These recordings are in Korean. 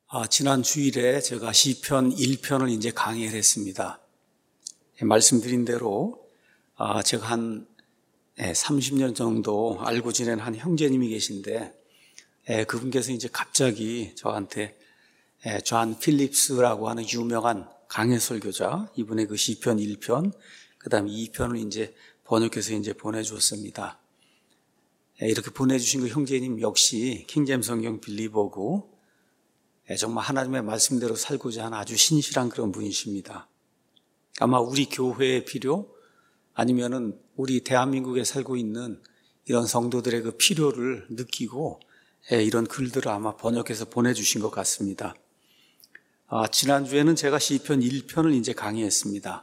지난 주일에 제가 시편 1편을 이제 강의를 했습니다. 말씀드린 대로 제가 한 30년 정도 알고 지낸 한 형제님이 계신데 그분께서 이제 갑자기 저한테 존 필립스라고 하는 유명한 강해 설교자, 이분의 그 시편 1편, 그 다음에 2편을 이제 번역해서 이제 보내주었습니다. 이렇게 보내주신 그 형제님 역시 킹제임스 성경 빌리버고 정말 하나님의 말씀대로 살고자 하는 아주 신실한 그런 분이십니다. 아마 우리 교회의 필요 아니면은 우리 대한민국에 살고 있는 이런 성도들의 그 필요를 느끼고 이런 글들을 아마 번역해서 보내주신 것 같습니다. 지난주에는 제가 시편 1편을 이제 강의했습니다.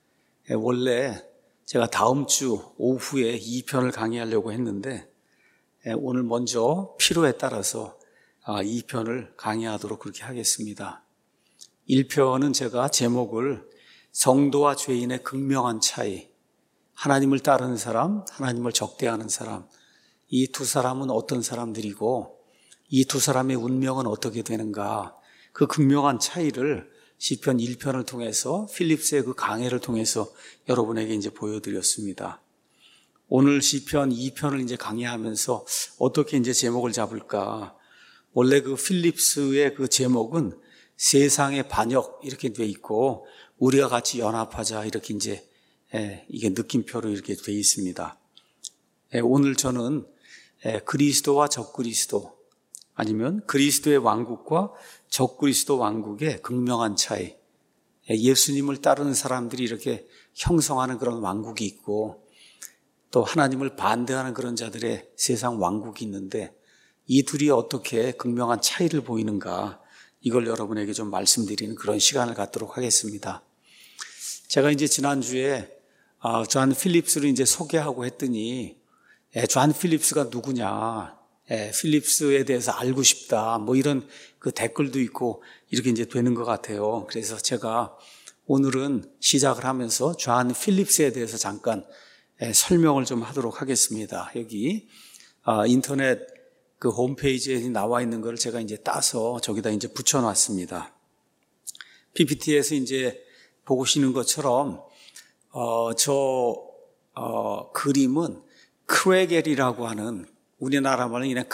원래 제가 다음 주 오후에 2편을 강의하려고 했는데 오늘 먼저 필요에 따라서 2편을 강의하도록 그렇게 하겠습니다. 1편은 제가 제목을 성도와 죄인의 극명한 차이, 하나님을 따르는 사람, 하나님을 적대하는 사람, 이 두 사람은 어떤 사람들이고 이 두 사람의 운명은 어떻게 되는가, 그 극명한 차이를 시편 1편을 통해서 필립스의 그 강해를 통해서 여러분에게 이제 보여드렸습니다. 오늘 시편 2편을 이제 강의하면서 어떻게 이제 제목을 잡을까? 원래 그 필립스의 그 제목은 세상의 반역 이렇게 돼 있고 우리가 같이 연합하자 이렇게 이제 이게 느낌표로 이렇게 돼 있습니다. 오늘 저는 그리스도와 적그리스도 아니면 그리스도의 왕국과 적그리스도 왕국의 극명한 차이, 예수님을 따르는 사람들이 이렇게 형성하는 그런 왕국이 있고 또 하나님을 반대하는 그런 자들의 세상 왕국이 있는데 이 둘이 어떻게 극명한 차이를 보이는가, 이걸 여러분에게 좀 말씀드리는 그런 시간을 갖도록 하겠습니다. 제가 이제 지난주에 존 필립스를 이제 소개하고 했더니 존 필립스가 누구냐, 필립스에 대해서 알고 싶다, 뭐 이런 그 댓글도 있고 이렇게 이제 되는 것 같아요. 그래서 제가 오늘은 시작을 하면서 존 필립스에 대해서 잠깐 설명을 좀 하도록 하겠습니다. 여기 인터넷 그 홈페이지에 나와 있는 걸 제가 이제 따서 저기다 이제 붙여놨습니다. PPT에서 이제 보시는 것처럼 그림은 크레겔이라고 하는, 우리나라 말로 그냥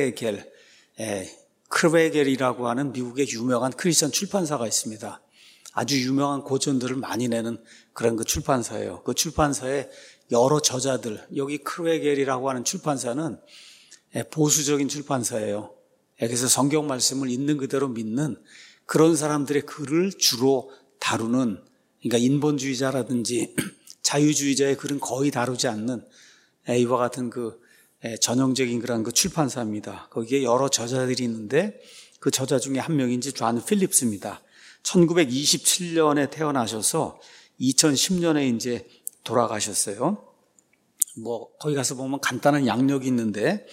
크레겔이라고 하는 미국의 유명한 크리스천 출판사가 있습니다. 아주 유명한 고전들을 많이 내는 그런 그 출판사예요. 그 출판사의 여러 저자들, 여기 크레겔이라고 하는 출판사는 보수적인 출판사예요. 그래서 성경 말씀을 있는 그대로 믿는 그런 사람들의 글을 주로 다루는, 그러니까 인본주의자라든지 자유주의자의 글은 거의 다루지 않는 이와 같은 그 전형적인 그런 그 출판사입니다. 거기에 여러 저자들이 있는데 그 저자 중에 한 명이 이제 존 필립스입니다. 1927년에 태어나셔서 2010년에 이제 돌아가셨어요. 뭐 거기 가서 보면 간단한 양력이 있는데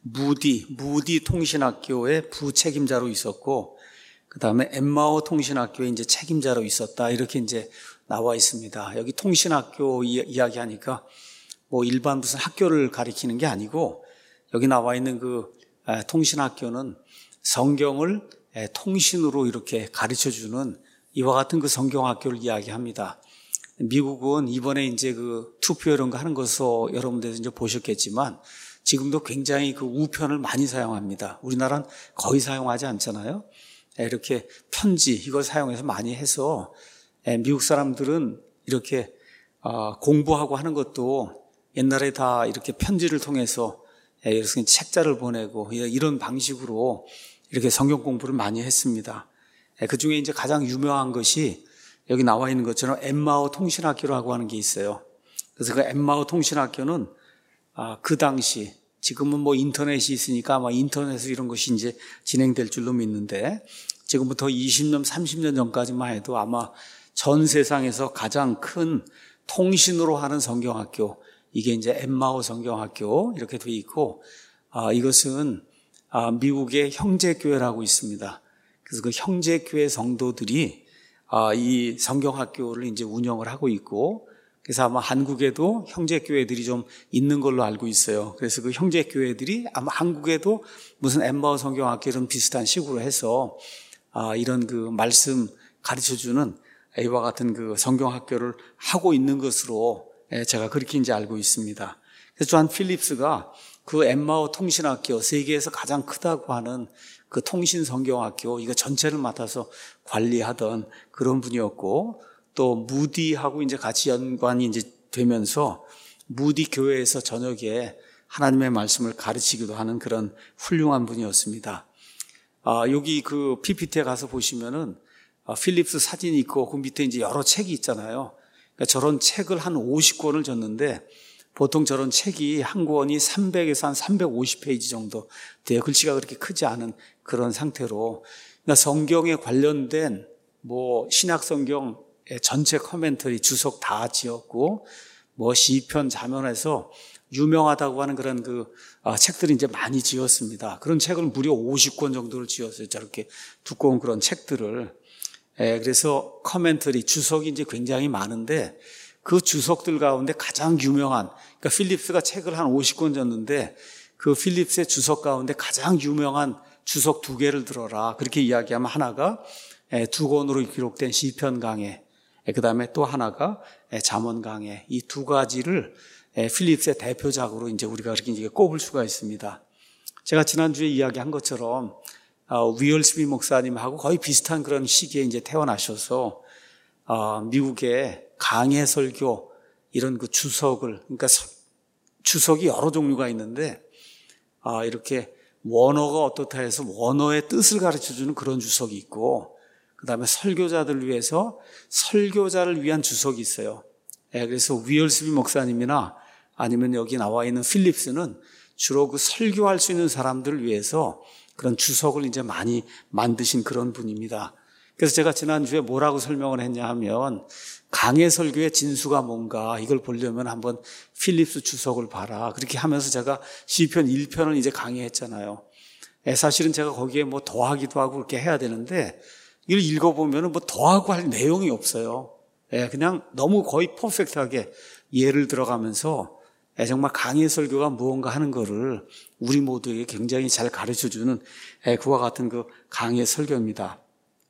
무디 통신학교의 부책임자로 있었고, 그 다음에 엠마오 통신학교의 이제 책임자로 있었다, 이렇게 이제 나와 있습니다. 여기 통신학교 이야기하니까 뭐 일반 무슨 학교를 가리키는 게 아니고, 여기 나와 있는 그 통신학교는 성경을 통신으로 이렇게 가르쳐 주는 이와 같은 그 성경학교를 이야기합니다. 미국은 이번에 이제 그 투표 이런 거 하는 것으로 여러분들도 이제 보셨겠지만 지금도 굉장히 그 우편을 많이 사용합니다. 우리나라는 거의 사용하지 않잖아요. 이렇게 편지 이걸 사용해서 많이 해서 미국 사람들은 이렇게 공부하고 하는 것도 옛날에 다 이렇게 편지를 통해서 이렇게 책자를 보내고 이런 방식으로 이렇게 성경 공부를 많이 했습니다. 그 중에 이제 가장 유명한 것이 여기 나와 있는 것처럼 엠마오 통신학교라고 하는 게 있어요. 그래서 그 엠마오 통신학교는 그 당시, 지금은 뭐 인터넷이 있으니까 아마 인터넷으로 이런 것이 이제 진행될 줄로 믿는데, 지금부터 20년, 30년 전까지만 해도 아마 전 세상에서 가장 큰 통신으로 하는 성경학교, 이게 이제 엠마오 성경학교 이렇게 돼 있고, 이것은 미국의 형제교회라고 있습니다. 그래서 그 형제교회 성도들이 이 성경학교를 이제 운영을 하고 있고, 그래서 아마 한국에도 형제교회들이 좀 있는 걸로 알고 있어요. 그래서 그 형제교회들이 아마 한국에도 무슨 엠마오 성경학교 이런 비슷한 식으로 해서 이런 그 말씀 가르쳐주는 이와 같은 그 성경학교를 하고 있는 것으로 제가 그렇게 이제 알고 있습니다. 그래서 존 필립스가 그 엠마오 통신학교, 세계에서 가장 크다고 하는 그 통신 성경학교 이거 전체를 맡아서 관리하던 그런 분이었고, 또 무디하고 이제 같이 연관이 이제 되면서 무디 교회에서 저녁에 하나님의 말씀을 가르치기도 하는 그런 훌륭한 분이었습니다. 여기 그 PPT에 가서 보시면은 필립스 사진이 있고 그 밑에 이제 여러 책이 있잖아요. 그러니까 저런 책을 한 50권을 줬는데 보통 저런 책이 한 권이 300에서 한 350페이지 정도 돼요. 글씨가 그렇게 크지 않은 그런 상태로. 그러니까 성경에 관련된 뭐 신약 성경의 전체 커멘터리 주석 다 지었고, 뭐 시편 자문에서 유명하다고 하는 그런 그 책들이 이제 많이 지었습니다. 그런 책을 무려 50권 정도를 지었어요. 저렇게 두꺼운 그런 책들을. 그래서 커멘터리 주석이 이제 굉장히 많은데 그 주석들 가운데 가장 유명한, 그러니까 필립스가 책을 한 50권 줬는데 그 필립스의 주석 가운데 가장 유명한 주석 2개를 들어라. 그렇게 이야기하면 하나가 2권으로 기록된 시편 강해, 그 다음에 또 하나가 잠언 강해. 이 2가지를 필립스의 대표작으로 이제 우리가 그렇게 이제 꼽을 수가 있습니다. 제가 지난주에 이야기한 것처럼 위얼 스미 목사님하고 거의 비슷한 그런 시기에 이제 태어나셔서 미국의 강해 설교 이런 그 주석을, 그러니까 주석이 여러 종류가 있는데 이렇게 원어가 어떻다 해서 원어의 뜻을 가르쳐주는 그런 주석이 있고, 그 다음에 설교자들을 위해서 설교자를 위한 주석이 있어요. 그래서 위얼 스미 목사님이나 아니면 여기 나와 있는 필립스는 주로 그 설교할 수 있는 사람들을 위해서 그런 주석을 이제 많이 만드신 그런 분입니다. 그래서 제가 지난주에 뭐라고 설명을 했냐 하면, 강해 설교의 진수가 뭔가 이걸 보려면 한번 필립스 주석을 봐라. 그렇게 하면서 제가 시편 1편을 이제 강의했잖아요. 사실은 제가 거기에 뭐 더하기도 하고 그렇게 해야 되는데 이걸 읽어보면 뭐 더하고 할 내용이 없어요. 그냥 너무 거의 퍼펙트하게 예를 들어가면서 정말 강해 설교가 무언가 하는 거를 우리 모두에게 굉장히 잘 가르쳐주는 그와 같은 그 강해 설교입니다.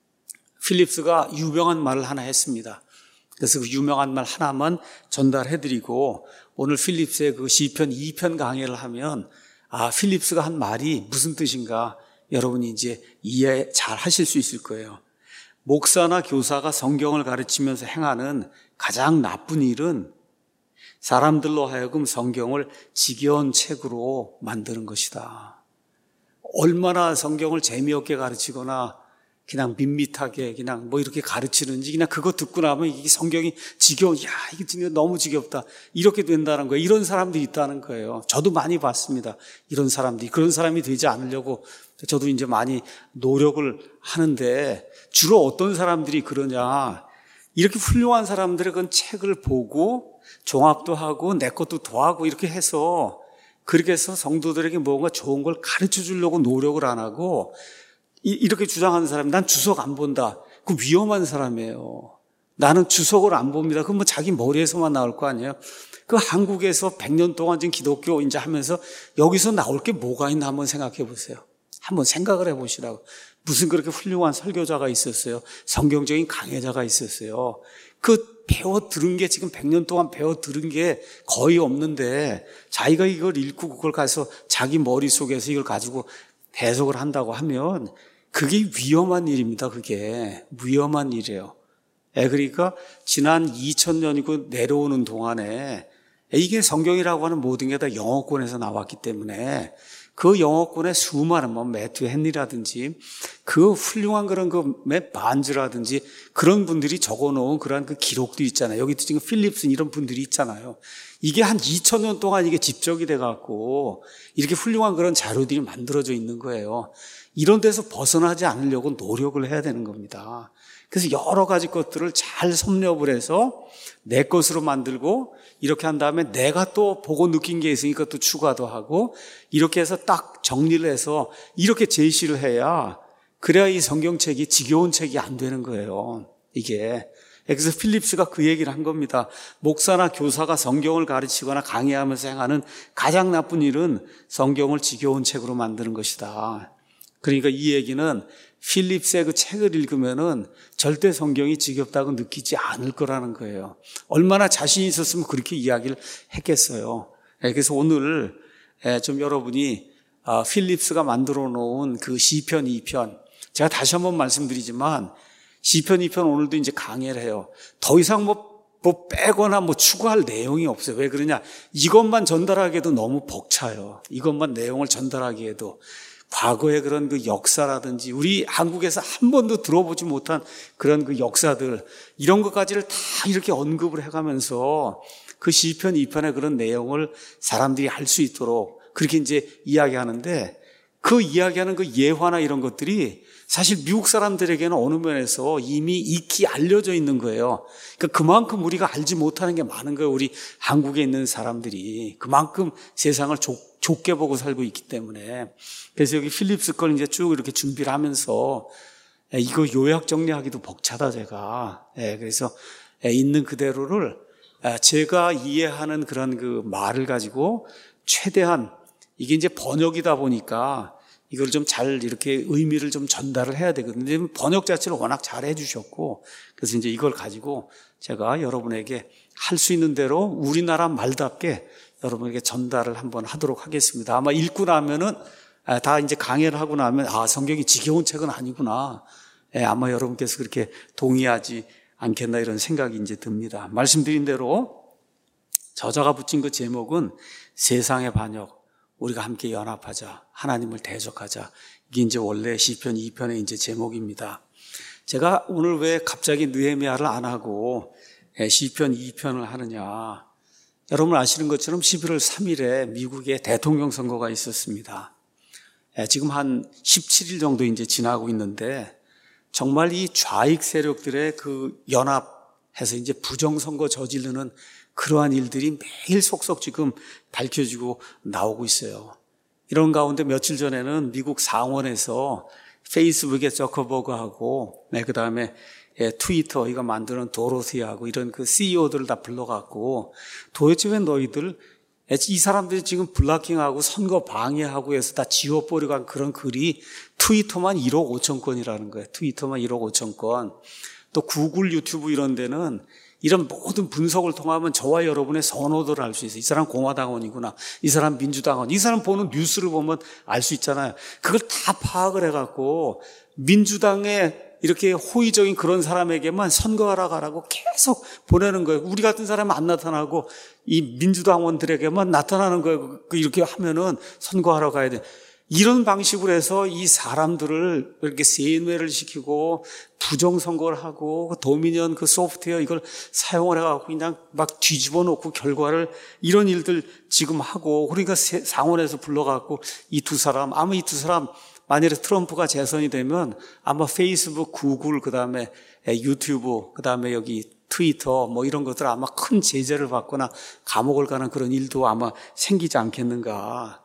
필립스가 유명한 말을 하나 했습니다. 그래서 그 유명한 말 하나만 전달해드리고, 오늘 필립스의 그 시편 2편 강해를 하면 필립스가 한 말이 무슨 뜻인가 여러분이 이제 이해 잘 하실 수 있을 거예요. 목사나 교사가 성경을 가르치면서 행하는 가장 나쁜 일은 사람들로 하여금 성경을 지겨운 책으로 만드는 것이다. 얼마나 성경을 재미없게 가르치거나 그냥 밋밋하게 그냥 뭐 이렇게 가르치는지, 그냥 그거 듣고 나면 이게 성경이 이게 진짜 너무 지겹다, 이렇게 된다는 거예요. 이런 사람들이 있다는 거예요. 저도 많이 봤습니다. 이런 사람들이. 그런 사람이 되지 않으려고 저도 이제 많이 노력을 하는데, 주로 어떤 사람들이 그러냐, 이렇게 훌륭한 사람들의 그 책을 보고 종합도 하고 내 것도 더하고 이렇게 해서, 그렇게 해서 성도들에게 뭔가 좋은 걸 가르쳐 주려고 노력을 안 하고 이렇게 주장하는 사람, 난 주석 안 본다, 그 위험한 사람이에요. 나는 주석을 안 봅니다. 그건 뭐 자기 머리에서만 나올 거 아니에요. 그 한국에서 100년 동안 지금 기독교 이제 하면서 여기서 나올 게 뭐가 있나 한번 생각해 보세요. 한번 생각을 해 보시라고. 무슨 그렇게 훌륭한 설교자가 있었어요. 성경적인 강해자가 있었어요. 그 배워 들은 게 지금 100년 동안 배워 들은 게 거의 없는데 자기가 이걸 읽고 그걸 가서 자기 머릿속에서 이걸 가지고 해석을 한다고 하면 그게 위험한 일입니다. 그게 위험한 일이에요. 그러니까 지난 2000년이고 내려오는 동안에 이게 성경이라고 하는 모든 게 다 영어권에서 나왔기 때문에 그 영어권의 수많은 뭐 매튜 헨리라든지 그 훌륭한 그런 그 반즈라든지 그런 분들이 적어놓은 그런 그 기록도 있잖아요. 여기도 지금 필립슨 이런 분들이 있잖아요. 이게 한 2000년 동안 이게 집적이 돼갖고 이렇게 훌륭한 그런 자료들이 만들어져 있는 거예요. 이런 데서 벗어나지 않으려고 노력을 해야 되는 겁니다. 그래서 여러 가지 것들을 잘 섭렵을 해서 내 것으로 만들고 이렇게 한 다음에 내가 또 보고 느낀 게 있으니까 또 추가도 하고 이렇게 해서 딱 정리를 해서 이렇게 제시를 해야, 그래야 이 성경책이 지겨운 책이 안 되는 거예요. 이게. 그래서 필립스가 그 얘기를 한 겁니다. 목사나 교사가 성경을 가르치거나 강의하면서 행하는 가장 나쁜 일은 성경을 지겨운 책으로 만드는 것이다. 그러니까 이 얘기는 필립스의 그 책을 읽으면은 절대 성경이 지겹다고 느끼지 않을 거라는 거예요. 얼마나 자신이 있었으면 그렇게 이야기를 했겠어요. 그래서 오늘 좀 여러분이 필립스가 만들어 놓은 그 시편 2편, 제가 다시 한번 말씀드리지만 시편 2편 오늘도 이제 강해를 해요. 더 이상 뭐 빼거나 추가할 내용이 없어요. 왜 그러냐? 이것만 전달하기에도 너무 벅차요. 이것만 내용을 전달하기에도. 과거의 그런 그 역사라든지 우리 한국에서 한 번도 들어보지 못한 그런 그 역사들, 이런 것까지를 다 이렇게 언급을 해가면서 그 시편 2편의 그런 내용을 사람들이 알 수 있도록 그렇게 이제 이야기하는데, 그 이야기하는 그 예화나 이런 것들이 사실 미국 사람들에게는 어느 면에서 이미 익히 알려져 있는 거예요. 그러니까 그만큼 우리가 알지 못하는 게 많은 거예요. 우리 한국에 있는 사람들이 그만큼 세상을 좁게 보고 살고 있기 때문에. 그래서 여기 필립스 걸 이제 쭉 이렇게 준비를 하면서 이거 요약 정리하기도 벅차다 제가. 그래서 있는 그대로를 제가 이해하는 그런 그 말을 가지고 최대한, 이게 이제 번역이다 보니까 이걸 좀 잘 이렇게 의미를 좀 전달을 해야 되거든요. 번역 자체를 워낙 잘 해주셨고, 그래서 이제 이걸 가지고 제가 여러분에게 할 수 있는 대로 우리나라 말답게 여러분에게 전달을 한번 하도록 하겠습니다. 아마 읽고 나면은 다 이제 강해를 하고 나면 성경이 지겨운 책은 아니구나. 아마 여러분께서 그렇게 동의하지 않겠나 이런 생각이 이제 듭니다. 말씀드린 대로 저자가 붙인 그 제목은 세상의 반역, 우리가 함께 연합하자, 하나님을 대적하자. 이게 이제 원래 시편 2편의 이제 제목입니다. 제가 오늘 왜 갑자기 느헤미야를 안 하고 시편 2편을 하느냐. 여러분 아시는 것처럼 11월 3일에 미국에 대통령 선거가 있었습니다. 지금 한 17일 정도 이제 지나고 있는데, 정말 이 좌익 세력들의 그 연합해서 이제 부정선거 저지르는 그러한 일들이 매일 속속 지금 밝혀지고 나오고 있어요. 이런 가운데 며칠 전에는 미국 상원에서 페이스북의 저커버그하고 그다음에 트위터 이거 만드는 도로시하고 이런 그 CEO들을 다 불러갖고, 도대체 왜 너희들 이 사람들이 지금 블락킹하고 선거 방해하고 해서 다 지워버리고 한 그런 글이 트위터만 1억 5천 건이라는 거예요. 트위터만 1억 5천 건. 또 구글, 유튜브 이런 데는 이런 모든 분석을 통하면 저와 여러분의 선호도를 알 수 있어요. 이 사람 공화당원이구나, 이 사람 민주당원, 이 사람 보는 뉴스를 보면 알 수 있잖아요. 그걸 다 파악을 해갖고 민주당의 이렇게 호의적인 그런 사람에게만 선거하러 가라고 계속 보내는 거예요. 우리 같은 사람은 안 나타나고 이 민주당원들에게만 나타나는 거예요. 이렇게 하면은 선거하러 가야 돼. 이런 방식으로 해서 이 사람들을 이렇게 세뇌를 시키고 부정선거를 하고 도미니언 그 소프트웨어 이걸 사용을 해갖고 그냥 막 뒤집어 놓고 결과를 이런 일들 지금 하고, 그러니까 상원에서 불러갖고 이 두 사람, 아마 이 두 사람 만일에 트럼프가 재선이 되면 아마 페이스북, 구글, 그 다음에 유튜브, 그 다음에 여기 트위터 뭐 이런 것들 아마 큰 제재를 받거나 감옥을 가는 그런 일도 아마 생기지 않겠는가.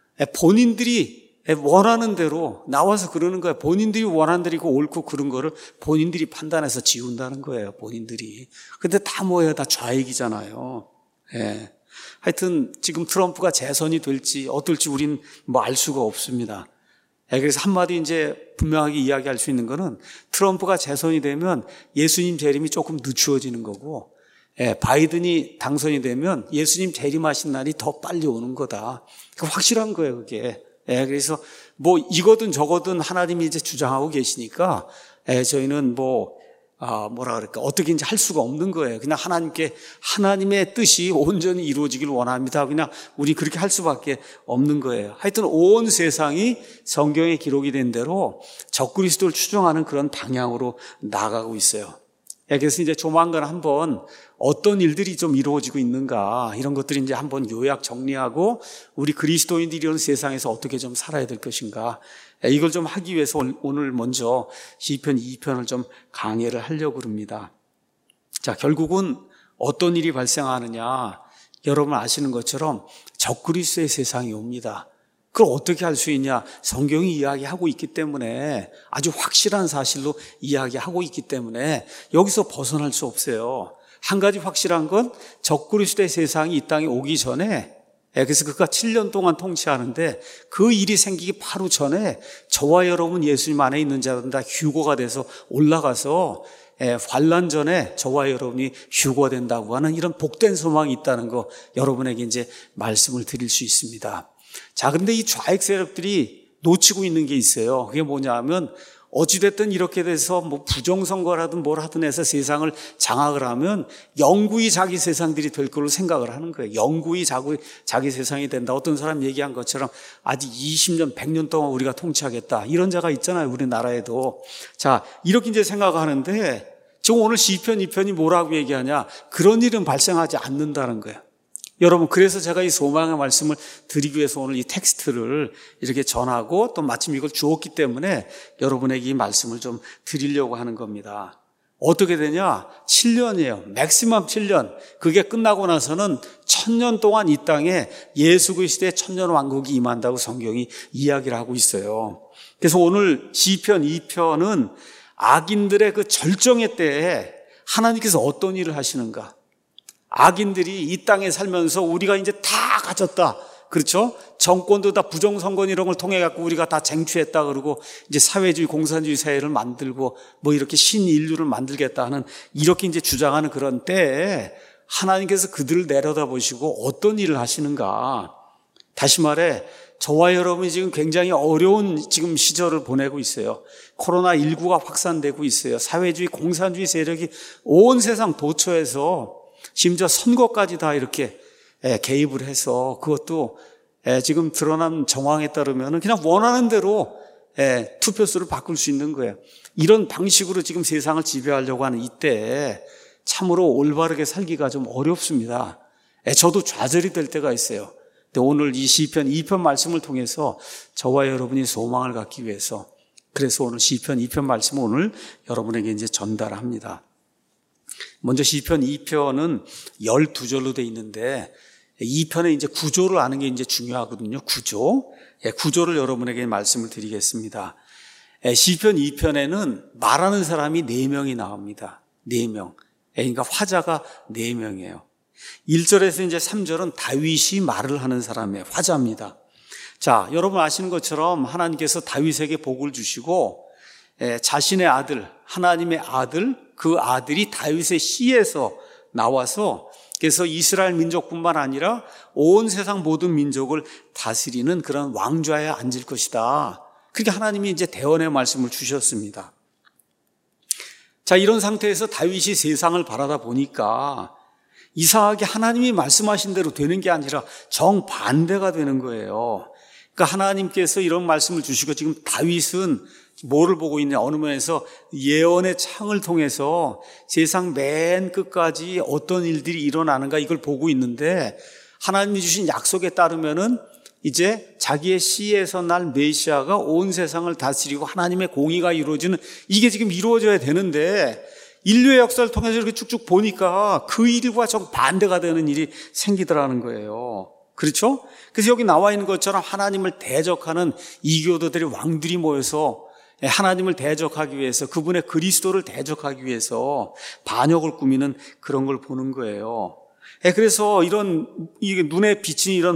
본인들이 원하는 대로 나와서 그러는 거예요. 본인들이 원하는 대로 옳고 그런 거를 본인들이 판단해서 지운다는 거예요. 본인들이. 근데 다 뭐예요? 다 좌익이잖아요. 하여튼 지금 트럼프가 재선이 될지 어떨지 우린 뭐 알 수가 없습니다. 그래서 한마디 이제 분명하게 이야기할 수 있는 거는, 트럼프가 재선이 되면 예수님 재림이 조금 늦추어지는 거고, 바이든이 당선이 되면 예수님 재림하신 날이 더 빨리 오는 거다. 확실한 거예요, 그게. 그래서 뭐 이거든 저거든 하나님이 이제 주장하고 계시니까 저희는 뭐라 그럴까, 어떻게 이제 할 수가 없는 거예요. 그냥 하나님의 뜻이 온전히 이루어지길 원합니다. 그냥 우리 그렇게 할 수밖에 없는 거예요. 하여튼 온 세상이 성경에 기록이 된 대로 적그리스도를 추종하는 그런 방향으로 나가고 있어요. 그래서 이제 조만간 한번 어떤 일들이 좀 이루어지고 있는가, 이런 것들이 이제 한번 요약 정리하고 우리 그리스도인들이 이런 세상에서 어떻게 좀 살아야 될 것인가, 이걸 좀 하기 위해서 오늘 먼저 시편 2편을 좀 강해를 하려고 합니다. 자, 결국은 어떤 일이 발생하느냐, 여러분 아시는 것처럼 적그리스도의 세상이 옵니다. 그걸 어떻게 할 수 있냐? 성경이 이야기하고 있기 때문에, 아주 확실한 사실로 이야기하고 있기 때문에 여기서 벗어날 수 없어요. 한 가지 확실한 건 적그리스도의 세상이 이 땅에 오기 전에 그래서 그가 7년 동안 통치하는데 그 일이 생기기 바로 전에 저와 여러분 예수님 안에 있는 자들은 다 휴거가 돼서 올라가서 환란 전에 저와 여러분이 휴거가 된다고 하는 이런 복된 소망이 있다는 거 여러분에게 이제 말씀을 드릴 수 있습니다. 자, 그런데 이 좌익 세력들이 놓치고 있는 게 있어요. 그게 뭐냐 하면 어찌됐든 이렇게 돼서 뭐 부정선거라든 뭘 하든 해서 세상을 장악을 하면 영구히 자기 세상들이 될 걸로 생각을 하는 거예요. 영구히 자기 세상이 된다. 어떤 사람 얘기한 것처럼 아직 20년, 100년 동안 우리가 통치하겠다. 이런 자가 있잖아요. 우리나라에도. 자, 이렇게 이제 생각하는데 지금 오늘 시편 2편이 뭐라고 얘기하냐? 그런 일은 발생하지 않는다는 거예요. 여러분, 그래서 제가 이 소망의 말씀을 드리기 위해서 오늘 이 텍스트를 이렇게 전하고 또 마침 이걸 주었기 때문에 여러분에게 이 말씀을 좀 드리려고 하는 겁니다. 어떻게 되냐? 7년이에요. 맥시멈 7년. 그게 끝나고 나서는 1000년 동안 이 땅에 예수 그리스도의 천년 왕국이 임한다고 성경이 이야기를 하고 있어요. 그래서 오늘 시편 2편은 악인들의 그 절정의 때에 하나님께서 어떤 일을 하시는가? 악인들이 이 땅에 살면서 우리가 이제 다 가졌다. 그렇죠? 정권도 다 부정선거 이런 걸 통해 갖고 우리가 다 쟁취했다 그러고 이제 사회주의 공산주의 사회를 만들고 뭐 이렇게 신인류를 만들겠다 하는 이렇게 이제 주장하는 그런 때에 하나님께서 그들을 내려다보시고 어떤 일을 하시는가? 다시 말해 저와 여러분이 지금 굉장히 어려운 지금 시절을 보내고 있어요. 코로나19가 확산되고 있어요. 사회주의 공산주의 세력이 온 세상 도처에서 심지어 선거까지 다 이렇게 개입을 해서 그것도 지금 드러난 정황에 따르면 그냥 원하는 대로 투표수를 바꿀 수 있는 거예요. 이런 방식으로 지금 세상을 지배하려고 하는 이때에 참으로 올바르게 살기가 좀 어렵습니다. 저도 좌절이 될 때가 있어요. 근데 오늘 이 시편 2편 말씀을 통해서 저와 여러분이 소망을 갖기 위해서 그래서 오늘 시편 2편 말씀을 오늘 여러분에게 이제 전달합니다. 먼저 시편 2편은 12절로 되어 있는데 2편의 이제 구조를 아는 게 이제 중요하거든요. 구조를 여러분에게 말씀을 드리겠습니다. 시편 2편에는 말하는 사람이 4명이 나옵니다. 4명. 그러니까 화자가 4명이에요. 1절에서 이제 3절은 다윗이 말을 하는 사람의 화자입니다. 자, 여러분 아시는 것처럼 하나님께서 다윗에게 복을 주시고 자신의 아들, 하나님의 아들, 그 아들이 다윗의 씨에서 나와서 그래서 이스라엘 민족뿐만 아니라 온 세상 모든 민족을 다스리는 그런 왕좌에 앉을 것이다. 그렇게 하나님이 이제 대언의 말씀을 주셨습니다. 자, 이런 상태에서 다윗이 세상을 바라다 보니까 이상하게 하나님이 말씀하신 대로 되는 게 아니라 정반대가 되는 거예요. 그러니까 하나님께서 이런 말씀을 주시고 지금 다윗은 뭐를 보고 있냐? 어느 면에서 예언의 창을 통해서 세상 맨 끝까지 어떤 일들이 일어나는가 이걸 보고 있는데 하나님이 주신 약속에 따르면은 이제 자기의 씨에서 날 메시아가 온 세상을 다스리고 하나님의 공의가 이루어지는 이게 지금 이루어져야 되는데 인류의 역사를 통해서 이렇게 쭉쭉 보니까 그 일과 정반대가 되는 일이 생기더라는 거예요. 그렇죠? 그래서 여기 나와 있는 것처럼 하나님을 대적하는 이교도들이 왕들이 모여서 하나님을 대적하기 위해서 그분의 그리스도를 대적하기 위해서 반역을 꾸미는 그런 걸 보는 거예요. 그래서 이게 눈에 비친 이런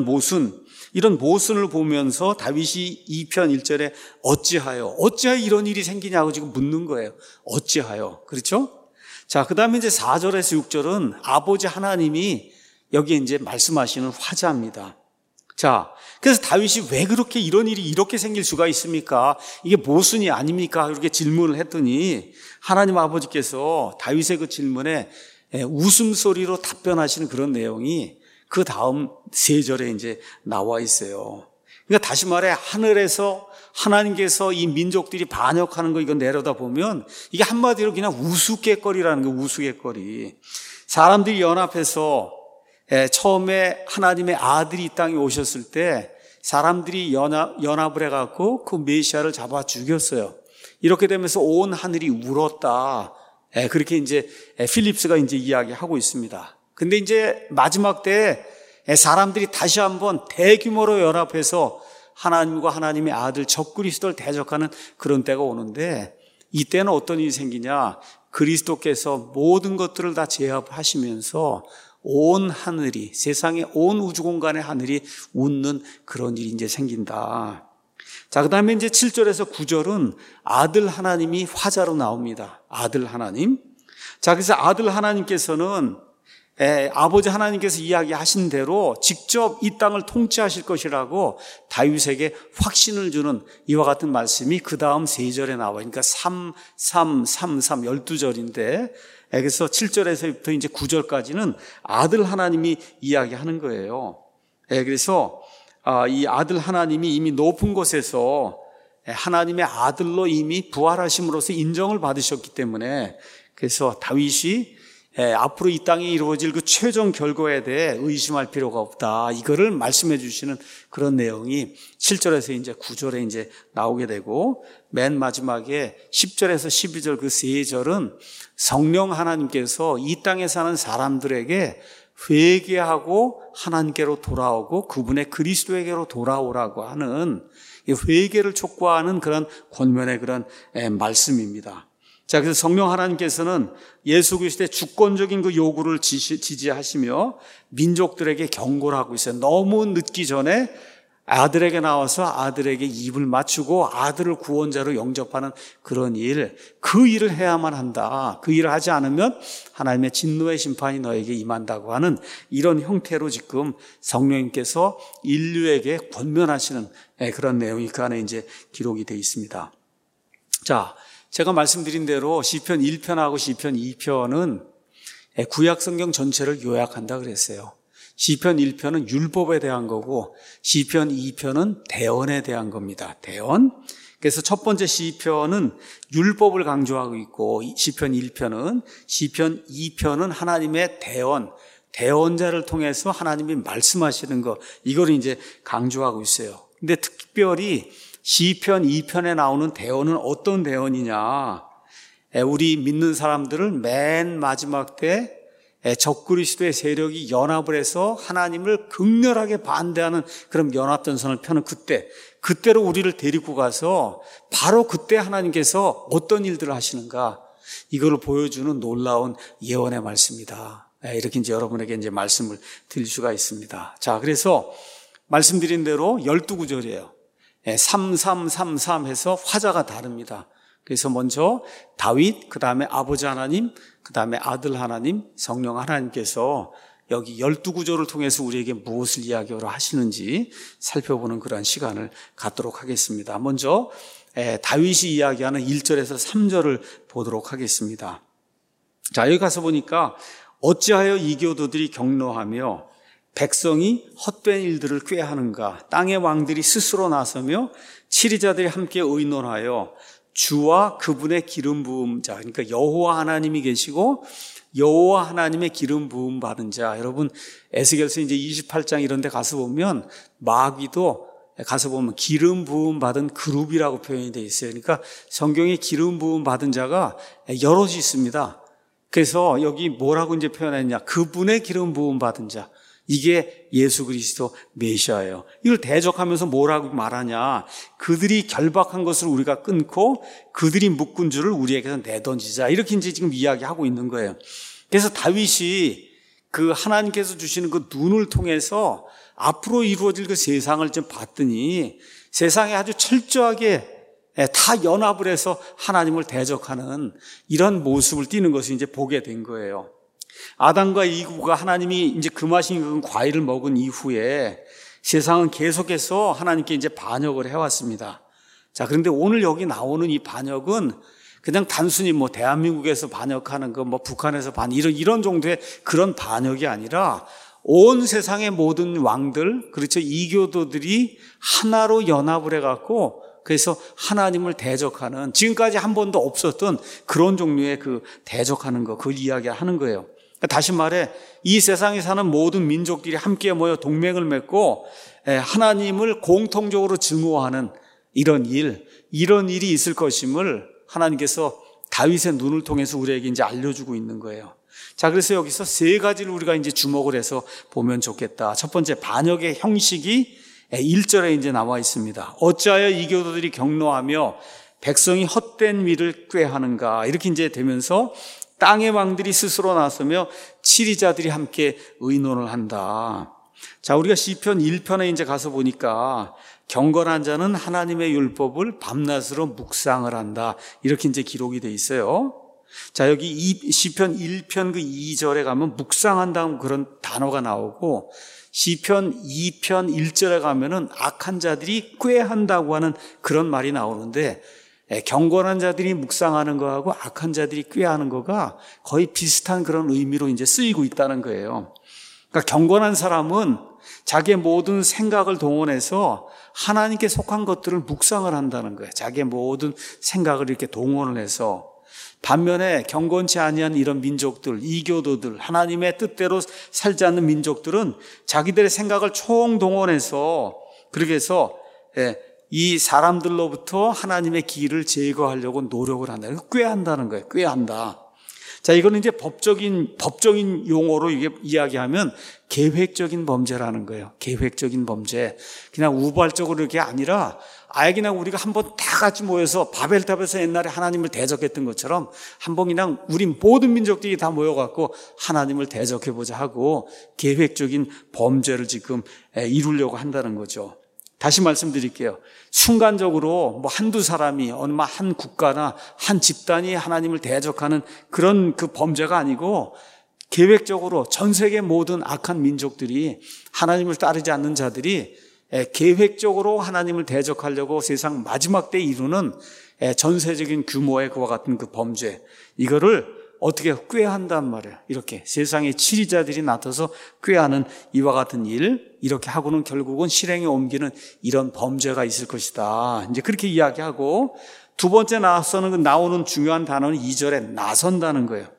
모순을 보면서 다윗이 2편 1절에 어찌하여 이런 일이 생기냐고 지금 묻는 거예요. 어찌하여. 그렇죠? 자, 그 다음에 이제 4절에서 6절은 아버지 하나님이 여기에 이제 말씀하시는 화자입니다. 자, 그래서 다윗이 왜 그렇게 이런 일이 이렇게 생길 수가 있습니까? 이게 모순이 아닙니까? 이렇게 질문을 했더니 하나님 아버지께서 다윗의 그 질문에 웃음소리로 답변하시는 그런 내용이 그 다음 3절에 이제 나와 있어요. 그러니까 다시 말해 하늘에서 하나님께서 이 민족들이 반역하는 거 이거 내려다보면 이게 한마디로 그냥 우스갯거리라는 거, 우스갯거리. 사람들이 연합해서 처음에 하나님의 아들이 이 땅에 오셨을 때 사람들이 연합을 해갖고 그 메시아를 잡아 죽였어요. 이렇게 되면서 온 하늘이 울었다. 그렇게 이제 필립스가 이제 이야기하고 있습니다. 근데 이제 마지막 때에 사람들이 다시 한번 대규모로 연합해서 하나님과 하나님의 아들 적그리스도를 대적하는 그런 때가 오는데 이때는 어떤 일이 생기냐? 그리스도께서 모든 것들을 다 제압하시면서 온 하늘이, 세상의 온 우주 공간의 하늘이 웃는 그런 일이 이제 생긴다. 자, 그 다음에 이제 7절에서 9절은 아들 하나님이 화자로 나옵니다. 아들 하나님. 자, 그래서 아들 하나님께서는 아버지 하나님께서 이야기하신 대로 직접 이 땅을 통치하실 것이라고 다윗에게 확신을 주는 이와 같은 말씀이 그 다음 3절에 나와요. 그러니까 3, 3, 3, 3, 12절인데, 그래서 7절에서부터 이제 9절까지는 아들 하나님이 이야기하는 거예요. 그래서 이 아들 하나님이 이미 높은 곳에서 하나님의 아들로 이미 부활하심으로써 인정을 받으셨기 때문에, 그래서 다윗이 앞으로 이 땅에 이루어질 그 최종 결과에 대해 의심할 필요가 없다. 이거를 말씀해 주시는 그런 내용이 7절에서 이제 9절에 이제 나오게 되고, 맨 마지막에 10절에서 12절 그 3절은 성령 하나님께서 이 땅에 사는 사람들에게 회개하고 하나님께로 돌아오고 그분의 그리스도에게로 돌아오라고 하는 회개를 촉구하는 그런 권면의 그런 말씀입니다. 자, 그래서 성령 하나님께서는 예수 그리스도의 주권적인 그 요구를 지지하시며 민족들에게 경고를 하고 있어요. 너무 늦기 전에 아들에게 나와서 아들에게 입을 맞추고 아들을 구원자로 영접하는 그런 일, 그 일을 해야만 한다. 그 일을 하지 않으면 하나님의 진노의 심판이 너에게 임한다고 하는 이런 형태로 지금 성령님께서 인류에게 권면하시는 그런 내용이 그 안에 이제 기록이 되어 있습니다. 자, 제가 말씀드린 대로 시편 1편하고 시편 2편은 구약 성경 전체를 요약한다 그랬어요. 시편 1편은 율법에 대한 거고 시편 2편은 대언에 대한 겁니다. 대언. 그래서 첫 번째 시편은 율법을 강조하고 있고 시편 1편은 시편 2편은 하나님의 대언, 대언자를 통해서 하나님이 말씀하시는 것, 이걸 이제 강조하고 있어요. 근데 특별히 시편 2편에 나오는 대언은 어떤 대언이냐? 우리 믿는 사람들을 맨 마지막 때 적그리스도의 세력이 연합을 해서 하나님을 극렬하게 반대하는 그런 연합전선을 펴는 그때로 우리를 데리고 가서 바로 그때 하나님께서 어떤 일들을 하시는가, 이걸 보여주는 놀라운 예언의 말씀이다. 이렇게 이제 여러분에게 이제 말씀을 드릴 수가 있습니다. 자, 그래서 말씀드린 대로 12구절이에요. 3333 해서 화자가 다릅니다. 그래서 먼저 다윗, 그 다음에 아버지 하나님, 그 다음에 아들 하나님, 성령 하나님께서 여기 12구절을 통해서 우리에게 무엇을 이야기를 하시는지 살펴보는 그런 시간을 갖도록 하겠습니다. 먼저 다윗이 이야기하는 1절에서 3절을 보도록 하겠습니다. 자, 여기 가서 보니까 어찌하여 이교도들이 경노하며 백성이 헛된 일들을 꾀하는가, 땅의 왕들이 스스로 나서며 치리자들이 함께 의논하여 주와 그분의 기름 부음 자, 그러니까 여호와 하나님이 계시고 여호와 하나님의 기름 부음 받은 자. 여러분 에스겔서 이제 28장 이런 데 가서 보면 마귀도 가서 보면 기름 부음 받은 그룹이라고 표현이 되어 있어요. 그러니까 성경에 기름 부음 받은 자가 여럿이 있습니다. 그래서 여기 뭐라고 이제 표현했냐? 그분의 기름 부음 받은 자. 이게 예수 그리스도 메시아예요. 이걸 대적하면서 뭐라고 말하냐? 그들이 결박한 것을 우리가 끊고 그들이 묶은 줄을 우리에게서 내던지자. 이렇게 이제 지금 이야기하고 있는 거예요. 그래서 다윗이 그 하나님께서 주시는 그 눈을 통해서 앞으로 이루어질 그 세상을 좀 봤더니 세상에 아주 철저하게 다 연합을 해서 하나님을 대적하는 이런 모습을 띠는 것을 이제 보게 된 거예요. 아담과 이브가 하나님이 이제 금하신 그 과일을 먹은 이후에 세상은 계속해서 하나님께 이제 반역을 해왔습니다. 자, 그런데 오늘 여기 나오는 이 반역은 그냥 단순히 뭐 대한민국에서 반역하는 거, 뭐 북한에서 이런 정도의 그런 반역이 아니라 온 세상의 모든 왕들, 그렇죠, 이교도들이 하나로 연합을 해갖고 그래서 하나님을 대적하는, 지금까지 한 번도 없었던 그런 종류의 그 대적하는 거, 그걸 이야기하는 거예요. 다시 말해 이 세상에 사는 모든 민족들이 함께 모여 동맹을 맺고 하나님을 공통적으로 증오하는 이런 일이 있을 것임을 하나님께서 다윗의 눈을 통해서 우리에게 이제 알려주고 있는 거예요. 자, 그래서 여기서 세 가지를 우리가 이제 주목을 해서 보면 좋겠다. 첫 번째, 반역의 형식이 1절에 이제 나와 있습니다. 어찌하여 이교도들이 경노하며 백성이 헛된 위를 꾀하는가, 이렇게 이제 되면서 땅의 왕들이 스스로 나서며 치리자들이 함께 의논을 한다. 자, 우리가 시편 1편에 이제 가서 보니까 경건한 자는 하나님의 율법을 밤낮으로 묵상을 한다. 이렇게 이제 기록이 돼 있어요. 자, 여기 시편 1편 그 2절에 가면 묵상한다는 그런 단어가 나오고, 시편 2편 1절에 가면은 악한 자들이 꾀한다고 하는 그런 말이 나오는데, 경건한 자들이 묵상하는 거하고 악한 자들이 꾀하는 거가 거의 비슷한 그런 의미로 이제 쓰이고 있다는 거예요. 그러니까 경건한 사람은 자기의 모든 생각을 동원해서 하나님께 속한 것들을 묵상을 한다는 거예요. 자기의 모든 생각을 이렇게 동원을 해서. 반면에 경건치 아니한 이런 민족들, 이교도들, 하나님의 뜻대로 살지 않는 민족들은 자기들의 생각을 총동원해서 그렇게 해서 이 사람들로부터 하나님의 길을 제거하려고 노력을 한다. 꾀한다는 거예요. 꾀한다. 자, 이거는 이제 법적인 용어로 이게 이야기하면 계획적인 범죄라는 거예요. 계획적인 범죄. 그냥 우발적으로 이렇게 아니라 아예 그냥 우리가 한번 다 같이 모여서 바벨탑에서 옛날에 하나님을 대적했던 것처럼 한번 그냥 우리 모든 민족들이 다 모여갖고 하나님을 대적해보자 하고 계획적인 범죄를 지금 이루려고 한다는 거죠. 다시 말씀드릴게요. 순간적으로 뭐 한두 사람이 어느 한 국가나 한 집단이 하나님을 대적하는 그런 그 범죄가 아니고 계획적으로 전 세계 모든 악한 민족들이 하나님을 따르지 않는 자들이 계획적으로 하나님을 대적하려고 세상 마지막 때에 이루는 전세적인 규모의 그와 같은 그 범죄, 이거를 어떻게 꾀한단 말이에요. 이렇게 세상의 치리자들이 나타서 꾀하는 이와 같은 일, 이렇게 하고는 결국은 실행에 옮기는 이런 범죄가 있을 것이다. 이제 그렇게 이야기하고, 두 번째 나오는 중요한 단어는 2절에 나선다는 거예요.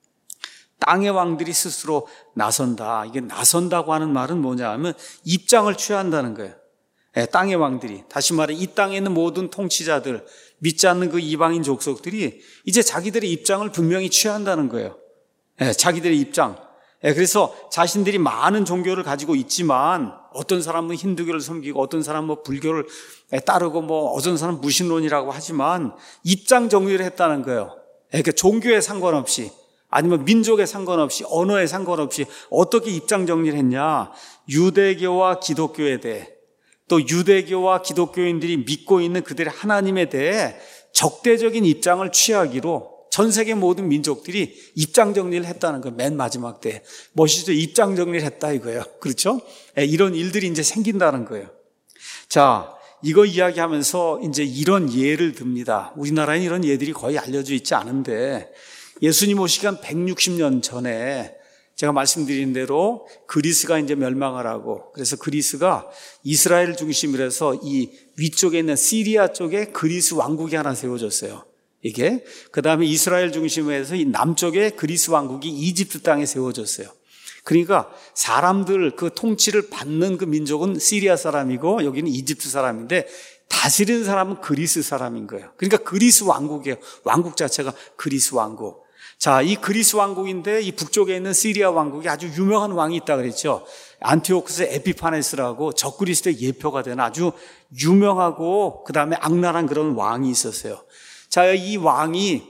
땅의 왕들이 스스로 나선다. 이게 나선다고 하는 말은 뭐냐 하면 입장을 취한다는 거예요. 땅의 왕들이, 다시 말해 이 땅에 있는 모든 통치자들, 믿지 않는 그 이방인 족속들이 이제 자기들의 입장을 분명히 취한다는 거예요. 자기들의 입장. 그래서 자신들이 많은 종교를 가지고 있지만 어떤 사람은 힌두교를 섬기고 어떤 사람은 뭐 불교를 따르고 뭐 어떤 사람은 무신론이라고 하지만 입장 정리를 했다는 거예요. 그러니까 종교에 상관없이 아니면 민족에 상관없이 언어에 상관없이 어떻게 입장 정리를 했냐. 유대교와 기독교에 대해, 또 유대교와 기독교인들이 믿고 있는 그들의 하나님에 대해 적대적인 입장을 취하기로 전 세계 모든 민족들이 입장 정리를 했다는 거예요. 맨 마지막 때. 멋있죠? 입장 정리를 했다 이거예요. 그렇죠? 이런 일들이 이제 생긴다는 거예요. 자, 이거 이야기하면서 이제 이런 예를 듭니다. 우리나라에는 이런 예들이 거의 알려져 있지 않은데, 예수님 오시기 한 160년 전에 제가 말씀드린 대로 그리스가 이제 멸망을 하고, 그래서 그리스가 이스라엘 중심으로 해서 이 위쪽에 있는 시리아 쪽에 그리스 왕국이 하나 세워졌어요. 이게 그 다음에 이스라엘 중심으로 해서 이 남쪽에 그리스 왕국이 이집트 땅에 세워졌어요. 그러니까 사람들 그 통치를 받는 그 민족은 시리아 사람이고 여기는 이집트 사람인데 다스리는 사람은 그리스 사람인 거예요. 그러니까 그리스 왕국이에요. 왕국 자체가 그리스 왕국. 자, 이 그리스 왕국인데 이 북쪽에 있는 시리아 왕국이 아주 유명한 왕이 있다 그랬죠. 안티오쿠스 에피파네스라고 적그리스도의 예표가 되는 아주 유명하고 그 다음에 악랄한 그런 왕이 있었어요. 자, 이 왕이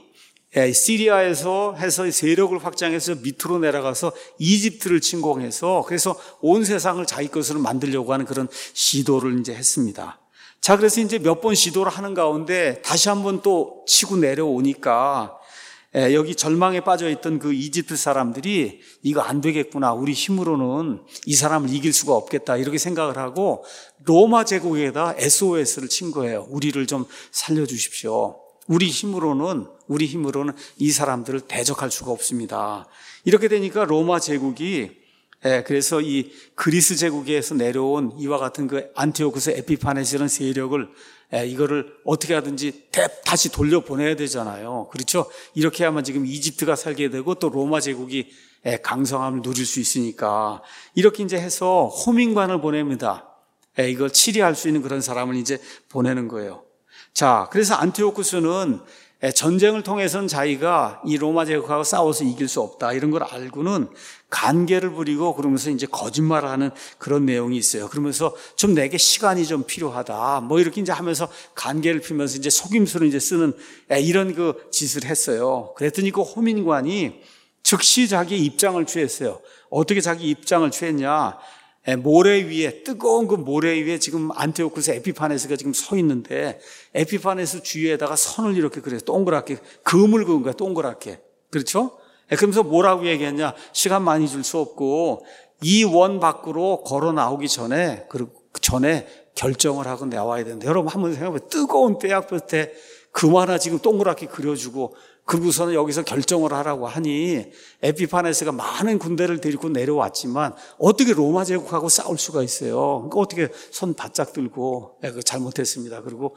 시리아에서 해서 세력을 확장해서 밑으로 내려가서 이집트를 침공해서 그래서 온 세상을 자기 것으로 만들려고 하는 그런 시도를 이제 했습니다. 자, 그래서 이제 몇 번 시도를 하는 가운데 다시 한번 또 치고 내려오니까 여기 절망에 빠져있던 그 이집트 사람들이 이거 안 되겠구나. 우리 힘으로는 이 사람을 이길 수가 없겠다. 이렇게 생각을 하고 로마 제국에다 SOS를 친 거예요. 우리를 좀 살려주십시오. 우리 힘으로는 이 사람들을 대적할 수가 없습니다. 이렇게 되니까 로마 제국이 그래서 이 그리스 제국에서 내려온 이와 같은 그 안티오쿠스 에피파네스라는 세력을 이거를 어떻게 하든지 다시 돌려보내야 되잖아요. 그렇죠? 이렇게 하면 지금 이집트가 살게 되고 또 로마 제국이 강성함을 누릴 수 있으니까 이렇게 이제 해서 호민관을 보냅니다. 이걸 치리할 수 있는 그런 사람을 이제 보내는 거예요. 자, 그래서 안티오쿠스는 전쟁을 통해서는 자기가 이 로마 제국하고 싸워서 이길 수 없다 이런 걸 알고는 간계를 부리고 그러면서 이제 거짓말을 하는 그런 내용이 있어요. 그러면서 좀 내게 시간이 좀 필요하다 뭐 이렇게 이제 하면서 간계를 피면서 이제 속임수를 이제 쓰는 이런 그 짓을 했어요. 그랬더니 그 호민관이 즉시 자기 입장을 취했어요. 어떻게 자기 입장을 취했냐? 모래 위에, 뜨거운 그 모래 위에 지금 안티오쿠스 에피파네스가 지금 서 있는데 에피파네스 주위에다가 선을 이렇게 그래서 동그랗게 금을 그은 거야, 동그랗게. 그렇죠? 그러면서 뭐라고 얘기했냐? 시간 많이 줄 수 없고 이 원 밖으로 걸어 나오기 전에, 그리고 그 전에 결정을 하고 나와야 되는데, 여러분 한번 생각해보세요. 뜨거운 뼈약볕에 금 하나 지금 동그랗게 그려주고 그러고서는 여기서 결정을 하라고 하니 에피파네스가 많은 군대를 데리고 내려왔지만 어떻게 로마 제국하고 싸울 수가 있어요. 그러니까 어떻게 손 바짝 들고 잘못했습니다. 그리고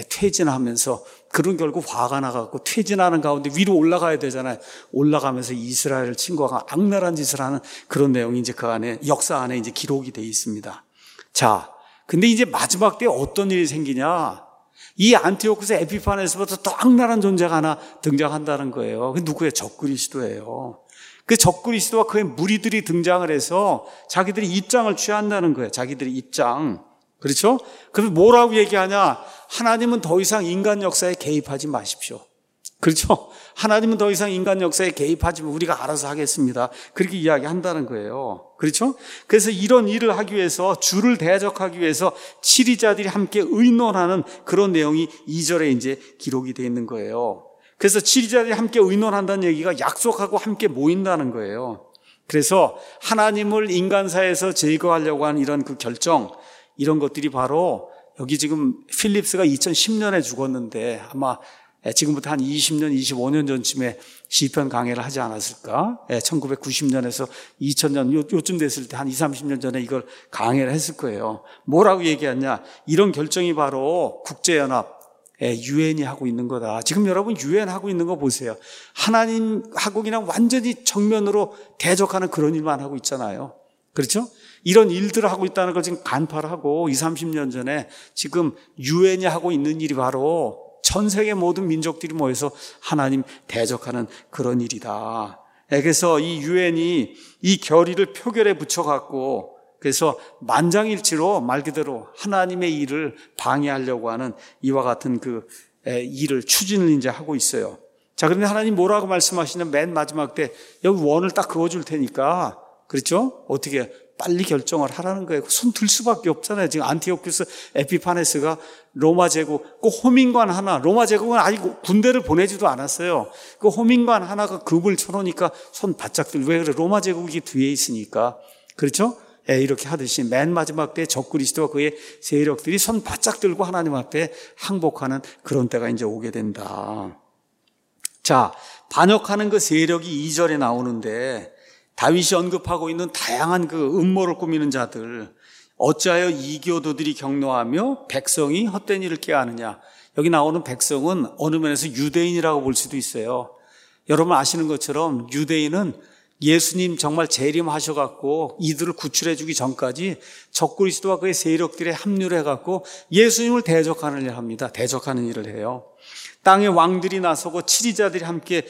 퇴진하면서 그런 결국 화가 나갖고 퇴진하는 가운데 위로 올라가야 되잖아요. 올라가면서 이스라엘을 침공하고 악랄한 짓을 하는 그런 내용이 이제 그 안에 역사 안에 이제 기록이 되어 있습니다. 자, 근데 이제 마지막 때 어떤 일이 생기냐? 이 안티오쿠스 에피파네스부터 또 악랄한 존재가 하나 등장한다는 거예요. 그 누구예요? 적그리스도예요. 그 적그리스도와 그의 무리들이 등장을 해서 자기들이 입장을 취한다는 거예요. 자기들이 입장. 그렇죠? 그래서 뭐라고 얘기하냐? 하나님은 더 이상 인간 역사에 개입하지 마십시오. 그렇죠? 하나님은 더 이상 인간 역사에 개입하지 마. 우리가 알아서 하겠습니다. 그렇게 이야기한다는 거예요. 그렇죠? 그래서 이런 일을 하기 위해서, 주를 대적하기 위해서 치리자들이 함께 의논하는 그런 내용이 2절에 이제 기록이 되어 있는 거예요. 그래서 치리자들이 함께 의논한다는 얘기가 약속하고 함께 모인다는 거예요. 그래서 하나님을 인간사에서 제거하려고 하는 이런 그 결정, 이런 것들이 바로 여기 지금 필립스가 2010년에 죽었는데 아마 지금부터 한 20년, 25년 전쯤에 시편 강해를 하지 않았을까? 1990년에서 2000년 요쯤 됐을 때 한 20, 30년 전에 이걸 강해를 했을 거예요. 뭐라고 얘기했냐? 이런 결정이 바로 국제연합, 유엔이 하고 있는 거다. 지금 여러분 유엔 하고 있는 거 보세요. 하나님하고 그냥 완전히 정면으로 대적하는 그런 일만 하고 있잖아요. 그렇죠? 이런 일들을 하고 있다는 걸 지금 간파를 하고 20, 30년 전에 지금 유엔이 하고 있는 일이 바로 전 세계 모든 민족들이 모여서 하나님 대적하는 그런 일이다. 그래서 이 유엔이 이 결의를 표결에 붙여갖고 그래서 만장일치로 말 그대로 하나님의 일을 방해하려고 하는 이와 같은 그 일을 추진을 이제 하고 있어요. 자, 그런데 하나님 뭐라고 말씀하시냐면 맨 마지막 때 여기 원을 딱 그어줄 테니까 그렇죠? 어떻게 빨리 결정을 하라는 거예요. 손 들 수밖에 없잖아요. 지금 안티오쿠스 에피파네스가 로마 제국, 그 호민관 하나, 로마 제국은 아직 군대를 보내지도 않았어요. 그 호민관 하나가 금을 쳐놓으니까 손 바짝 들, 왜 그래? 로마 제국이 뒤에 있으니까. 그렇죠? 이렇게 하듯이 맨 마지막 때 적그리스도와 그의 세력들이 손 바짝 들고 하나님 앞에 항복하는 그런 때가 이제 오게 된다. 자, 반역하는 그 세력이 2절에 나오는데 다윗이 언급하고 있는 다양한 그 음모를 꾸미는 자들, 어찌하여 이교도들이 격노하며 백성이 헛된 일을 꾀하느냐. 여기 나오는 백성은 어느 면에서 유대인이라고 볼 수도 있어요. 여러분 아시는 것처럼 유대인은 예수님 정말 재림하셔갖고 이들을 구출해 주기 전까지 적그리스도와 그의 세력들에 합류를 해갖고 예수님을 대적하는 일을 합니다. 대적하는 일을 해요. 땅의 왕들이 나서고 치리자들이 함께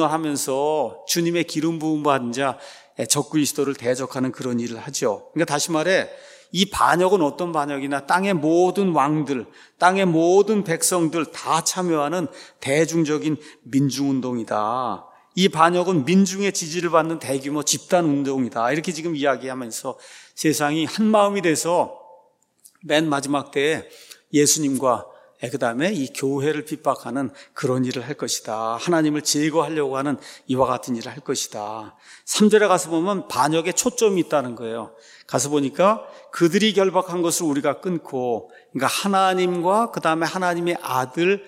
의논하면서 주님의 기름 부음 받은 자 적그리스도를 대적하는 그런 일을 하죠. 그러니까 다시 말해 이 반역은 어떤 반역이나 땅의 모든 왕들, 땅의 모든 백성들 다 참여하는 대중적인 민중운동이다. 이 반역은 민중의 지지를 받는 대규모 집단운동이다. 이렇게 지금 이야기하면서 세상이 한마음이 돼서 맨 마지막 때에 예수님과 그 다음에 이 교회를 핍박하는 그런 일을 할 것이다. 하나님을 제거하려고 하는 이와 같은 일을 할 것이다. 3절에 가서 보면 반역에 초점이 있다는 거예요. 가서 보니까 그들이 결박한 것을 우리가 끊고, 그러니까 하나님과 그 다음에 하나님의 아들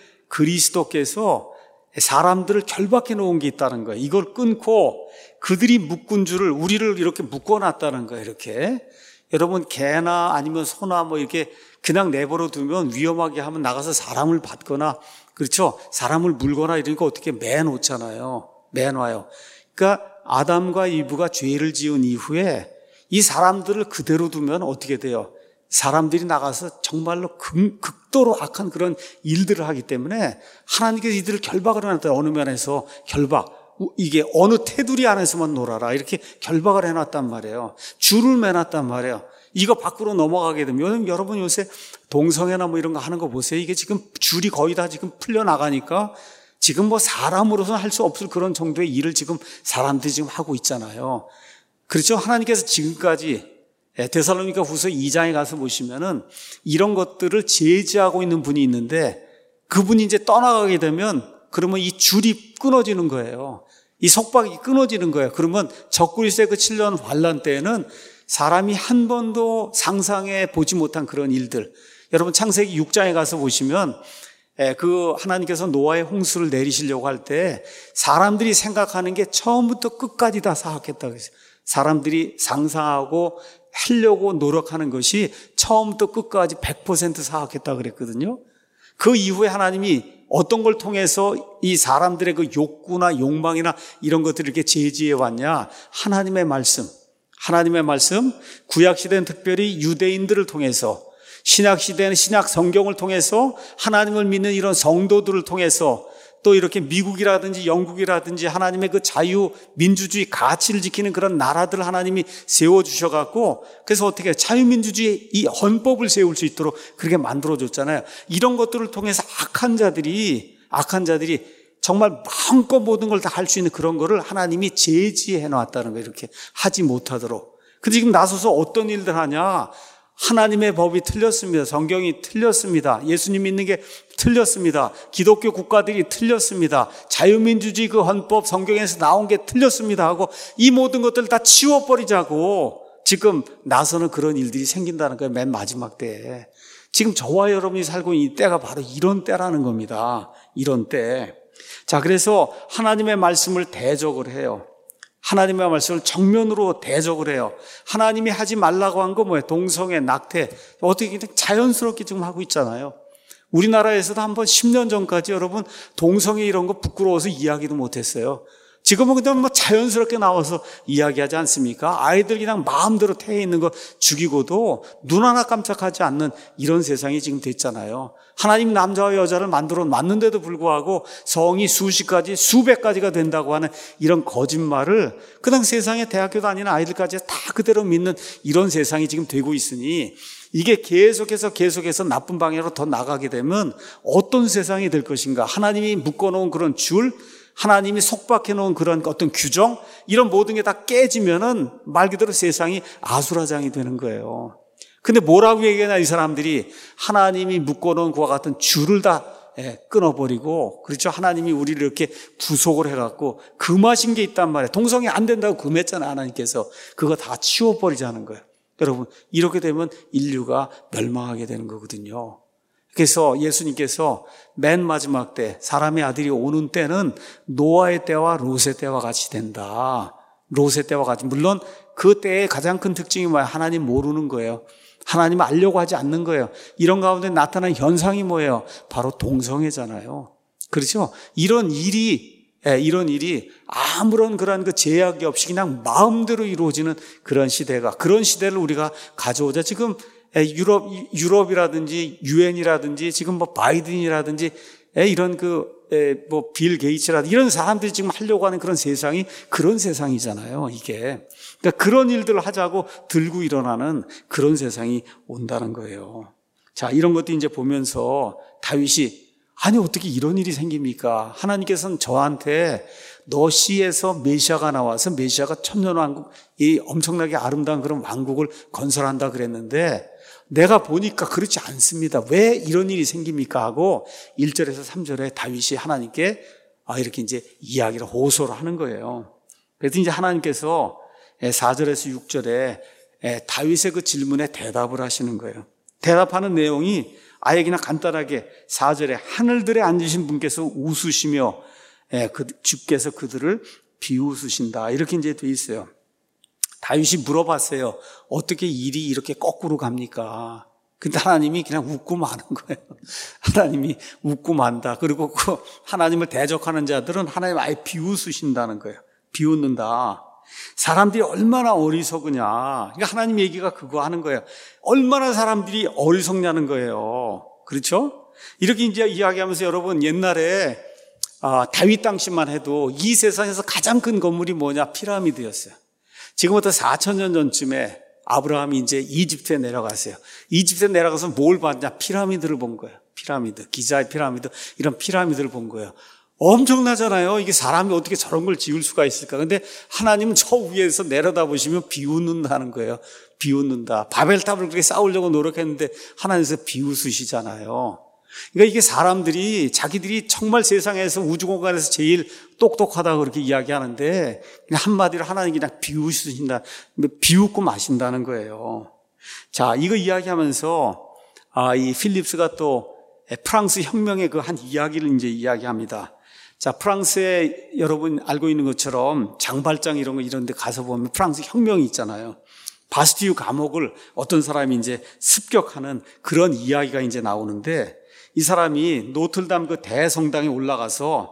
그리스도께서 사람들을 결박해 놓은 게 있다는 거예요. 이걸 끊고 그들이 묶은 줄을 우리를 이렇게 묶어놨다는 거예요. 이렇게. 여러분 개나 아니면 소나 뭐 이렇게 그냥 내버려 두면 위험하게 하면 나가서 사람을 받거나 그렇죠? 사람을 물거나 이러니까 어떻게 매놓잖아요. 매놔요. 그러니까 아담과 이브가 죄를 지은 이후에 이 사람들을 그대로 두면 어떻게 돼요? 사람들이 나가서 정말로 극도로 악한 그런 일들을 하기 때문에 하나님께서 이들을 결박을 해놨다. 어느 면에서 이게 어느 테두리 안에서만 놀아라 이렇게 결박을 해놨단 말이에요. 줄을 매놨단 말이에요. 이거 밖으로 넘어가게 되면 여러분 요새 동성애나 뭐 이런 거 하는 거 보세요. 이게 지금 줄이 거의 다 지금 풀려나가니까 지금 뭐 사람으로서는 할 수 없을 그런 정도의 일을 지금 사람들이 지금 하고 있잖아요. 그렇죠? 하나님께서 지금까지 데살로니가 후서 2장에 가서 보시면은 이런 것들을 제지하고 있는 분이 있는데 그분이 이제 떠나가게 되면 그러면 이 줄이 끊어지는 거예요. 이 속박이 끊어지는 거예요. 그러면 적그리스도의 그 7년 환란 때에는 사람이 한 번도 상상해 보지 못한 그런 일들. 여러분 창세기 6장에 가서 보시면 그 하나님께서 노아의 홍수를 내리시려고 할 때 사람들이 생각하는 게 처음부터 끝까지 다 사악했다고 했어요. 사람들이 상상하고 하려고 노력하는 것이 처음부터 끝까지 100% 사악했다 그랬거든요. 그 이후에 하나님이 어떤 걸 통해서 이 사람들의 그 욕구나 욕망이나 이런 것들을 이렇게 제지해 왔냐? 하나님의 말씀, 구약시대는 특별히 유대인들을 통해서, 신약시대는 신약 성경을 통해서 하나님을 믿는 이런 성도들을 통해서 또 이렇게 미국이라든지 영국이라든지 하나님의 그 자유민주주의 가치를 지키는 그런 나라들을 하나님이 세워주셔갖고 그래서 어떻게 자유민주주의 이 헌법을 세울 수 있도록 그렇게 만들어줬잖아요. 이런 것들을 통해서 악한 자들이 정말 마음껏 모든 걸 다 할 수 있는 그런 거를 하나님이 제지해 놨다는 거예요. 이렇게 하지 못하도록. 근데 지금 나서서 어떤 일들 하냐? 하나님의 법이 틀렸습니다. 성경이 틀렸습니다. 예수님 믿는 게 틀렸습니다. 기독교 국가들이 틀렸습니다. 자유민주주의 그 헌법 성경에서 나온 게 틀렸습니다 하고 이 모든 것들을 다 치워버리자고 지금 나서는 그런 일들이 생긴다는 거예요. 맨 마지막 때에. 지금 저와 여러분이 살고 있는 이 때가 바로 이런 때라는 겁니다. 이런 때. 자, 그래서 하나님의 말씀을 대적을 해요. 하나님의 말씀을 정면으로 대적을 해요. 하나님이 하지 말라고 한 거 뭐예요? 동성애, 낙태. 어떻게 그냥 자연스럽게 지금 하고 있잖아요. 우리나라에서도 한번 10년 전까지 여러분 동성애 이런 거 부끄러워서 이야기도 못했어요. 지금은 그냥 뭐 자연스럽게 나와서 이야기하지 않습니까? 아이들 그냥 마음대로 태에 있는 거 죽이고도 눈 하나 깜짝하지 않는 이런 세상이 지금 됐잖아요. 하나님 남자와 여자를 만들어 놨는데도 불구하고 성이 수십 가지, 수백 가지가 된다고 하는 이런 거짓말을 그냥 세상에 대학교 다니는 아이들까지 다 그대로 믿는 이런 세상이 지금 되고 있으니 이게 계속해서 나쁜 방향으로 더 나가게 되면 어떤 세상이 될 것인가? 하나님이 묶어놓은 그런 줄, 하나님이 속박해 놓은 그런 어떤 규정, 이런 모든 게 다 깨지면은 말 그대로 세상이 아수라장이 되는 거예요. 근데 뭐라고 얘기하냐, 이 사람들이. 하나님이 묶어놓은 그와 같은 줄을 다 끊어버리고, 그렇죠? 하나님이 우리를 이렇게 구속을 해갖고 금하신 게 있단 말이에요. 동성애 안 된다고 금했잖아요, 하나님께서. 그거 다 치워버리자는 거예요. 여러분, 이렇게 되면 인류가 멸망하게 되는 거거든요. 그래서 예수님께서 맨 마지막 때 사람의 아들이 오는 때는 노아의 때와 롯의 때와 같이 된다. 롯의 때와 같이. 물론 그 때의 가장 큰 특징이 뭐예요? 하나님 모르는 거예요. 하나님 알려고 하지 않는 거예요. 이런 가운데 나타난 현상이 뭐예요? 바로 동성애잖아요. 그렇죠? 이런 일이 아무런 그런 그 제약이 없이 그냥 마음대로 이루어지는 그런 시대가, 그런 시대를 우리가 가져오자. 지금 유럽이라든지 유엔이라든지 지금 뭐 바이든이라든지 이런 뭐 빌 게이츠라든지 이런 사람들이 지금 하려고 하는 그런 세상이 그런 세상이잖아요. 이게. 그러니까 그런 일들을 하자고 들고 일어나는 그런 세상이 온다는 거예요. 자, 이런 것도 이제 보면서 다윗이 아니 어떻게 이런 일이 생깁니까? 하나님께서는 저한테 너 씨에서 메시아가 나와서 메시아가 천년왕국, 이 엄청나게 아름다운 그런 왕국을 건설한다 그랬는데 내가 보니까 그렇지 않습니다. 왜 이런 일이 생깁니까? 하고 1절에서 3절에 다윗이 하나님께 이렇게 이제 이야기를 호소를 하는 거예요. 그래서 이제 하나님께서 4절에서 6절에 다윗의 그 질문에 대답을 하시는 거예요. 대답하는 내용이 아예 그냥 간단하게 4절에 하늘들에 앉으신 분께서 웃으시며 주께서 그들을 비웃으신다. 이렇게 이제 돼 있어요. 다윗이 물어봤어요. 어떻게 일이 이렇게 거꾸로 갑니까? 근데 하나님이 그냥 웃고 마는 거예요. 하나님이 웃고 만다. 그리고 그 하나님을 대적하는 자들은 하나님 아예 비웃으신다는 거예요. 비웃는다. 사람들이 얼마나 어리석으냐. 그러니까 하나님 얘기가 그거 하는 거예요. 얼마나 사람들이 어리석냐는 거예요. 그렇죠? 이렇게 이제 이야기하면서 여러분, 옛날에 다윗 당시만 해도 이 세상에서 가장 큰 건물이 뭐냐? 피라미드였어요. 지금부터 4,000년 전쯤에 아브라함이 이제 이집트에 내려갔어요. 이집트에 내려가서 뭘 봤냐? 피라미드를 본 거예요. 피라미드, 기자의 피라미드, 이런 피라미드를 본 거예요. 엄청나잖아요. 이게 사람이 어떻게 저런 걸 지을 수가 있을까? 근데 하나님은 저 위에서 내려다보시면 비웃는다는 거예요. 비웃는다. 바벨탑을 그렇게 쌓으려고 노력했는데 하나님께서 비웃으시잖아요. 그러니까 이게 사람들이 자기들이 정말 세상에서 우주공간에서 제일 똑똑하다고 그렇게 이야기하는데 그냥 한마디로 하나님 그냥 비웃으신다. 비웃고 마신다는 거예요. 자, 이거 이야기하면서 이 필립스가 또 프랑스 혁명의 그 한 이야기를 이제 이야기합니다. 자, 프랑스에 여러분 알고 있는 것처럼 장발장 이런 데 가서 보면 프랑스 혁명이 있잖아요. 바스티유 감옥을 어떤 사람이 이제 습격하는 그런 이야기가 이제 나오는데 이 사람이 노틀담 그 대성당에 올라가서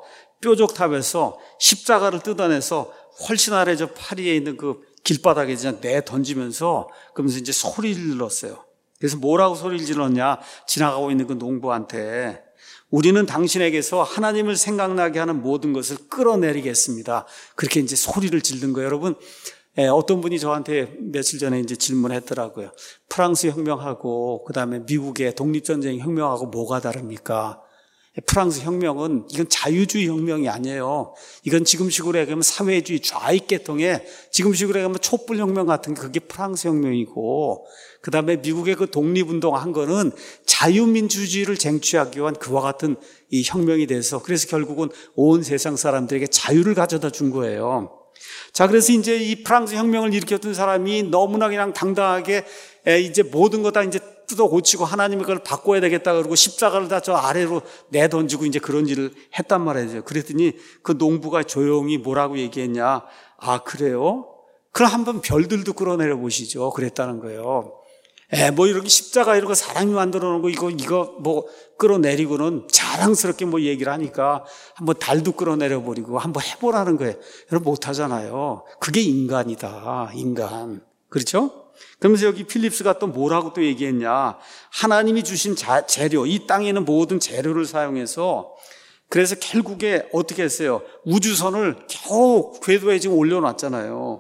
뾰족탑에서 십자가를 뜯어내서 훨씬 아래 저 파리에 있는 그 길바닥에 그냥 내 던지면서 그러면서 이제 소리를 질렀어요. 그래서 뭐라고 소리를 질렀냐? 지나가고 있는 그 농부한테 우리는 당신에게서 하나님을 생각나게 하는 모든 것을 끌어내리겠습니다. 그렇게 이제 소리를 지른 거예요. 여러분, 어떤 분이 저한테 며칠 전에 이제 질문했더라고요. 프랑스 혁명하고 그다음에 미국의 독립전쟁 혁명하고 뭐가 다릅니까? 프랑스 혁명은 이건 자유주의 혁명이 아니에요. 이건 지금식으로 얘기하면 사회주의 좌익계통의 지금식으로 얘기하면 촛불혁명 같은 게 그게 프랑스 혁명이고 그다음에 미국의 그 독립운동 한 거는 자유민주주의를 쟁취하기 위한 그와 같은 이 혁명이 돼서 그래서 결국은 온 세상 사람들에게 자유를 가져다 준 거예요. 자, 그래서 이제 이 프랑스 혁명을 일으켰던 사람이 너무나 그냥 당당하게 이제 모든 거 다 이제 뜯어 고치고 하나님의 걸 바꿔야 되겠다 그러고 십자가를 다 저 아래로 내던지고 이제 그런 일을 했단 말이죠. 그랬더니 그 농부가 조용히 뭐라고 얘기했냐? 아, 그래요? 그럼 한번 별들도 끌어내려 보시죠. 그랬다는 거예요. 뭐 이렇게 십자가 이런 거 사람이 만들어 놓은 거 이거 뭐 끌어내리고는 자랑스럽게 뭐 얘기를 하니까 한번 달도 끌어내려 버리고 한번 해보라는 거예요. 여러분 못 하잖아요. 그게 인간이다. 인간. 그렇죠? 그러면서 여기 필립스가 또 뭐라고 또 얘기했냐. 하나님이 주신 재료, 이 땅에 있는 모든 재료를 사용해서 그래서 결국에 어떻게 했어요? 우주선을 겨우 궤도에 지금 올려놨잖아요.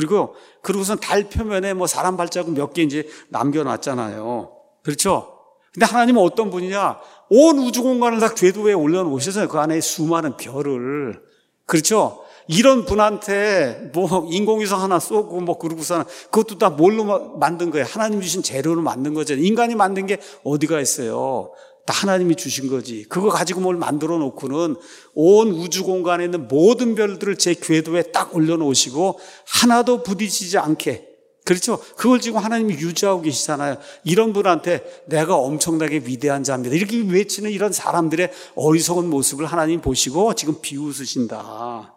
그리고선 달 표면에 뭐 사람 발자국 몇 개 이제 남겨놨잖아요. 그렇죠? 근데 하나님은 어떤 분이냐? 온 우주 공간을 다 궤도에 올려놓으셔서 그 안에 수많은 별을. 그렇죠? 이런 분한테 뭐 인공위성 하나 쏘고 뭐 그러고서는 그것도 다 뭘로 만든 거예요? 하나님 주신 재료로 만든 거죠. 인간이 만든 게 어디가 있어요? 다 하나님이 주신 거지. 그거 가지고 뭘 만들어 놓고는 온 우주 공간에 있는 모든 별들을 제 궤도에 딱 올려놓으시고 하나도 부딪히지 않게. 그렇죠? 그걸 지금 하나님이 유지하고 계시잖아요. 이런 분한테 내가 엄청나게 위대한 자입니다. 이렇게 외치는 이런 사람들의 어리석은 모습을 하나님 보시고 지금 비웃으신다.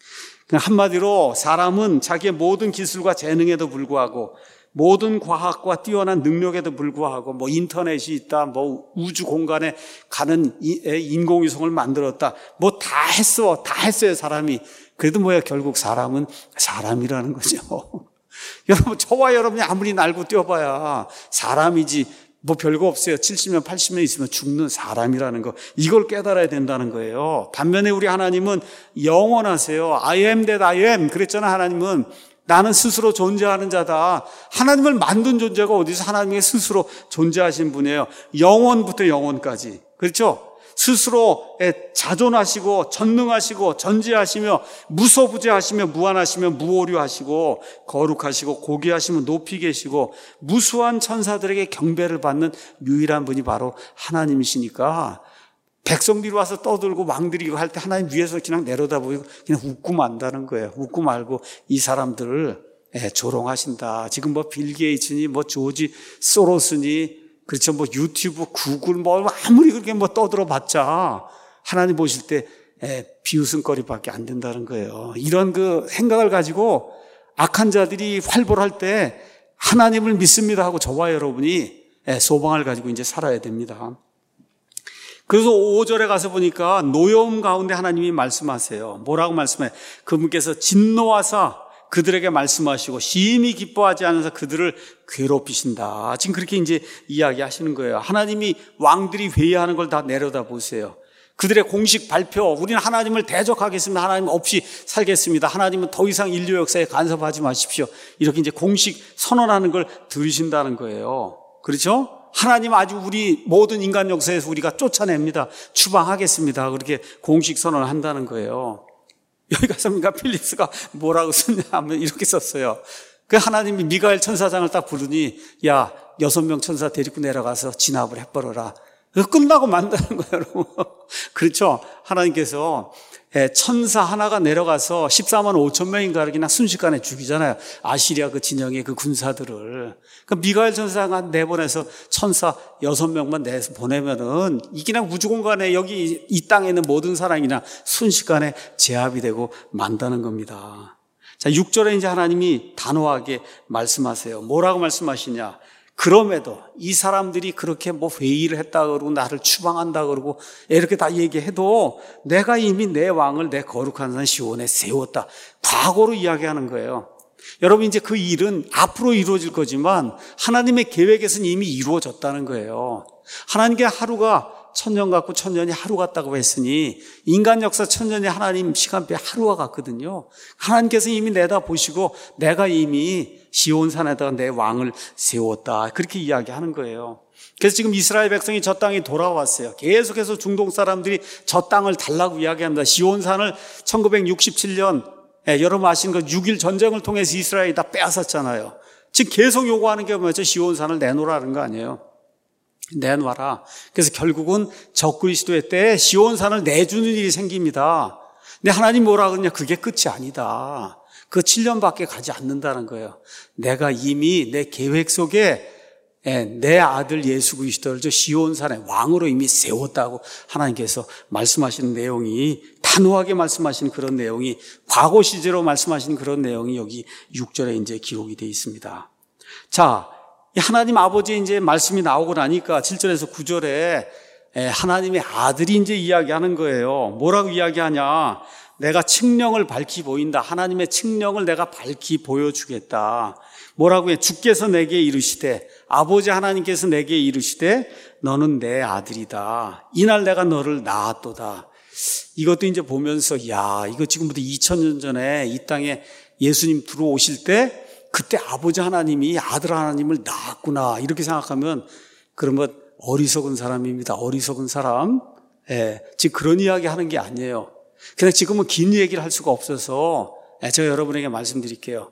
한마디로 사람은 자기의 모든 기술과 재능에도 불구하고 모든 과학과 뛰어난 능력에도 불구하고 뭐 인터넷이 있다, 뭐 우주 공간에 가는 인공위성을 만들었다, 뭐 다 했어요 사람이. 그래도 뭐야 결국 사람은 사람이라는 거죠. 여러분 저와 여러분이 아무리 날고 뛰어봐야 사람이지 뭐 별거 없어요. 70년 80년 있으면 죽는 사람이라는 거, 이걸 깨달아야 된다는 거예요. 반면에 우리 하나님은 영원하세요. I am that I am 그랬잖아. 하나님은 나는 스스로 존재하는 자다. 하나님을 만든 존재가 어디서 하나님의 스스로 존재하신 분이에요. 영원부터 영원까지. 그렇죠? 스스로 자존하시고 전능하시고 전지하시며 무소부재하시며 무한하시며 무오류하시고 거룩하시고 고귀하시며 높이 계시고 무수한 천사들에게 경배를 받는 유일한 분이 바로 하나님이시니까 백성들이 와서 떠들고 왕들이 이거 할 때 하나님 위에서 그냥 내려다보고 그냥 웃고 만다는 거예요. 웃고 말고 이 사람들을 조롱하신다. 지금 뭐 빌 게이츠니 뭐 조지 소로스니 그렇죠. 뭐 유튜브, 구글 뭐 아무리 그렇게 뭐 떠들어봤자 하나님 보실 때 비웃음거리밖에 안 된다는 거예요. 이런 그 생각을 가지고 악한 자들이 활보할 때 하나님을 믿습니다 하고 저와 여러분이 소망을 가지고 이제 살아야 됩니다. 그래서 5절에 가서 보니까 노여움 가운데 하나님이 말씀하세요. 뭐라고 말씀해요? 그분께서 진노하사 그들에게 말씀하시고 심히 기뻐하지 않아서 그들을 괴롭히신다. 지금 그렇게 이제 이야기하시는 거예요. 하나님이 왕들이 회의하는 걸 다 내려다 보세요. 그들의 공식 발표, 우리는 하나님을 대적하겠습니다. 하나님 없이 살겠습니다. 하나님은 더 이상 인류 역사에 간섭하지 마십시오. 이렇게 이제 공식 선언하는 걸 들으신다는 거예요. 그렇죠? 하나님 아주 우리 모든 인간 역사에서 우리가 쫓아냅니다. 추방하겠습니다. 그렇게 공식 선언을 한다는 거예요. 여기 가서 필립스가 뭐라고 썼냐 하면 이렇게 썼어요. 그 하나님이 미가엘 천사장을 딱 부르니, 야, 6명 천사 데리고 내려가서 진압을 해버려라. 끝나고 만다는 거예요, 여러분. 그렇죠? 하나님께서 천사 하나가 내려가서 14만 5천 명인가를 그냥 순식간에 죽이잖아요. 아시리아 그 진영의 그 군사들을. 그러니까 미가엘 천사가 내보내서 천사 6명만 내서 보내면은 이 그냥 우주공간에 여기 이 땅에 있는 모든 사람이 그냥 순식간에 제압이 되고 만다는 겁니다. 자, 6절에 이제 하나님이 단호하게 말씀하세요. 뭐라고 말씀하시냐? 그럼에도 이 사람들이 그렇게 뭐 회의를 했다 그러고 나를 추방한다 그러고 이렇게 다 얘기해도 내가 이미 내 왕을 내 거룩한 산 시온에 세웠다. 과거로 이야기하는 거예요. 여러분, 이제 그 일은 앞으로 이루어질 거지만 하나님의 계획에서는 이미 이루어졌다는 거예요. 하나님께 하루가 1000년 같고 1000년이 하루 같다고 했으니 인간 역사 1000년이 하나님 시간표에 하루가 같거든요. 하나님께서 이미 내다보시고 내가 이미 시온산에다가 내 왕을 세웠다. 그렇게 이야기하는 거예요. 그래서 지금 이스라엘 백성이 저 땅에 돌아왔어요. 계속해서 중동 사람들이 저 땅을 달라고 이야기합니다. 시온산을 1967년 여러분 아시는 거 6.1 전쟁을 통해서 이스라엘이 다 빼앗았잖아요. 지금 계속 요구하는 게 뭐죠? 시온산을 내놓으라는 거 아니에요. 내놔라. 그래서 결국은 적그리스도의 때에 시온산을 내주는 일이 생깁니다. 근데 하나님 뭐라 그러냐? 그게 끝이 아니다. 그 7년밖에 가지 않는다는 거예요. 내가 이미 내 계획 속에 내 아들 예수 그리스도를 저 시온산의 왕으로 이미 세웠다고 하나님께서 말씀하시는 내용이, 단호하게 말씀하시는 그런 내용이, 과거 시제로 말씀하시는 그런 내용이 여기 6절에 이제 기록이 되어 있습니다. 자, 하나님 아버지의 이제 말씀이 나오고 나니까 7절에서 9절에 하나님의 아들이 이제 이야기하는 거예요. 뭐라고 이야기하냐? 내가 측령을 밝히 보인다. 하나님의 측령을 내가 밝히 보여주겠다. 뭐라고 해? 주께서 내게 이르시되, 아버지 하나님께서 내게 이르시되 너는 내 아들이다. 이날 내가 너를 낳았도다. 이것도 이제 보면서 야, 이거 지금부터 2000년 전에 이 땅에 예수님 들어오실 때 그때 아버지 하나님이 아들 하나님을 낳았구나. 이렇게 생각하면 그러면 어리석은 사람입니다. 어리석은 사람. 지금 그런 이야기 하는 게 아니에요. 그냥 지금은 긴 얘기를 할 수가 없어서 제가 여러분에게 말씀드릴게요.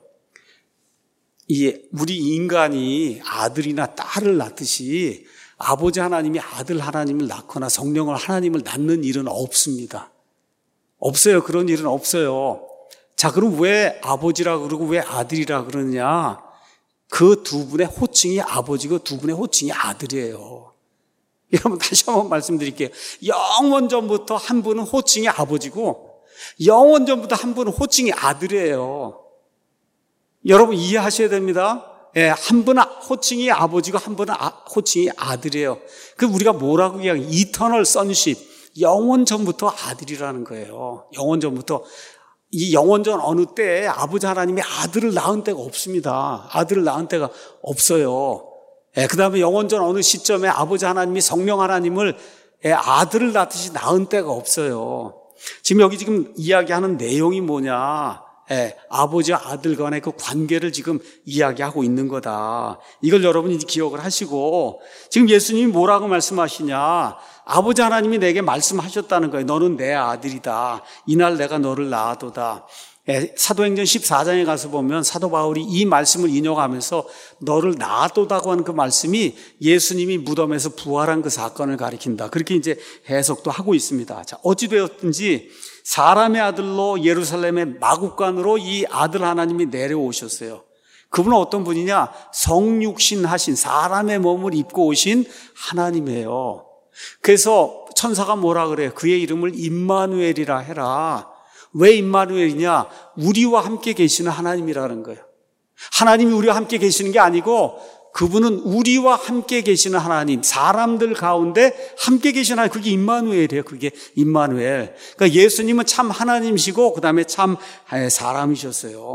우리 인간이 아들이나 딸을 낳듯이 아버지 하나님이 아들 하나님을 낳거나 성령을 하나님을 낳는 일은 없습니다. 없어요. 그런 일은 없어요. 자, 그럼 왜 아버지라 그러고 왜 아들이라 그러느냐? 그 두 분의 호칭이 아버지고 두 분의 호칭이 아들이에요. 여러분 다시 한번 말씀드릴게요. 영원전부터 한 분은 호칭이 아버지고 영원전부터 한 분은 호칭이 아들이에요. 여러분 이해하셔야 됩니다. 한 분은 호칭이 아버지고 한 분은 호칭이 아들이에요. 그 우리가 뭐라고 이야기해요? 이터널 선십, 영원전부터 아들이라는 거예요. 영원전부터. 이 영원전 어느 때에 아버지 하나님이 아들을 낳은 때가 없습니다. 아들을 낳은 때가 없어요. 그 다음에 영원전 어느 시점에 아버지 하나님이 성령 하나님을 아들을 낳듯이 낳은 때가 없어요. 지금 이야기하는 내용이 뭐냐? 아버지와 아들 간의 그 관계를 지금 이야기하고 있는 거다. 이걸 여러분이 기억을 하시고, 지금 예수님이 뭐라고 말씀하시냐? 아버지 하나님이 내게 말씀하셨다는 거예요. 너는 내 아들이다. 이날 내가 너를 낳아도다. 사도행전 14장에 가서 보면 사도 바울이 이 말씀을 인용하면서 너를 낳아도다고 하는 그 말씀이 예수님이 무덤에서 부활한 그 사건을 가리킨다. 그렇게 이제 해석도 하고 있습니다. 자, 어찌되었든지 사람의 아들로 예루살렘의 마국간으로 이 아들 하나님이 내려오셨어요. 그분은 어떤 분이냐? 성육신 하신, 사람의 몸을 입고 오신 하나님이에요. 그래서 천사가 뭐라 그래요? 그의 이름을 임마누엘이라 해라. 왜 임마누엘이냐? 우리와 함께 계시는 하나님이라는 거예요. 하나님이 우리와 함께 계시는 게 아니고 그분은 우리와 함께 계시는 하나님, 사람들 가운데 함께 계시는 하나님, 그게 임마누엘이에요. 그게 임마누엘. 그러니까 예수님은 참 하나님이시고 그 다음에 참 사람이셨어요.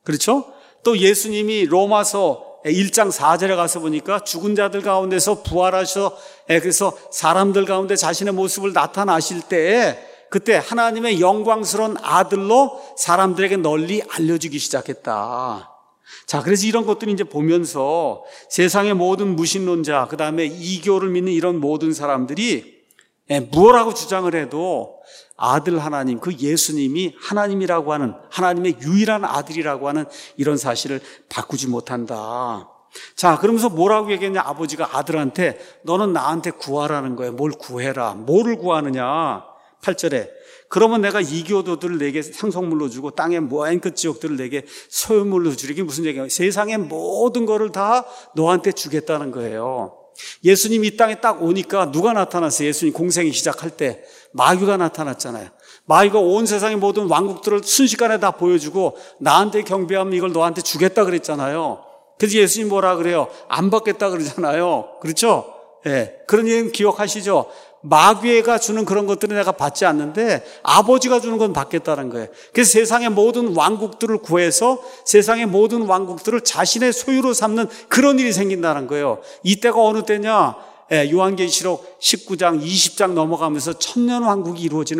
그렇죠? 또 예수님이 로마서 1장 4절에 가서 보니까 죽은 자들 가운데서 부활하셔 그래서 사람들 가운데 자신의 모습을 나타나실 때에 그때 하나님의 영광스러운 아들로 사람들에게 널리 알려주기 시작했다. 자, 그래서 이런 것들을 이제 보면서 세상의 모든 무신론자, 그 다음에 이교를 믿는 이런 모든 사람들이 무엇라고 주장을 해도 아들 하나님, 그 예수님이 하나님이라고 하는, 하나님의 유일한 아들이라고 하는 이런 사실을 바꾸지 못한다. 자, 그러면서 뭐라고 얘기했냐? 아버지가 아들한테 너는 나한테 구하라는 거야. 뭘 구해라. 뭐를 구하느냐? 8절에 그러면 내가 이교도들을 내게 상속물로 주고 땅의 모아인 그 지역들을 내게 소유물로 주리. 이게 무슨 얘기예요? 세상의 모든 거를 다 너한테 주겠다는 거예요. 예수님이 이 땅에 딱 오니까 누가 나타났어요? 예수님 공생이 시작할 때 마귀가 나타났잖아요. 마귀가 온 세상의 모든 왕국들을 순식간에 다 보여주고 나한테 경배하면 이걸 너한테 주겠다 그랬잖아요. 그래서 예수님 뭐라 그래요? 안 받겠다 그러잖아요. 그렇죠? 예. 그런 얘기는 기억하시죠? 마귀가 주는 그런 것들은 내가 받지 않는데 아버지가 주는 건 받겠다는 거예요. 그래서 세상의 모든 왕국들을 구해서 세상의 모든 왕국들을 자신의 소유로 삼는 그런 일이 생긴다는 거예요. 이때가 어느 때냐? 요한계시록 19장 20장 넘어가면서 천년왕국이 이루어지는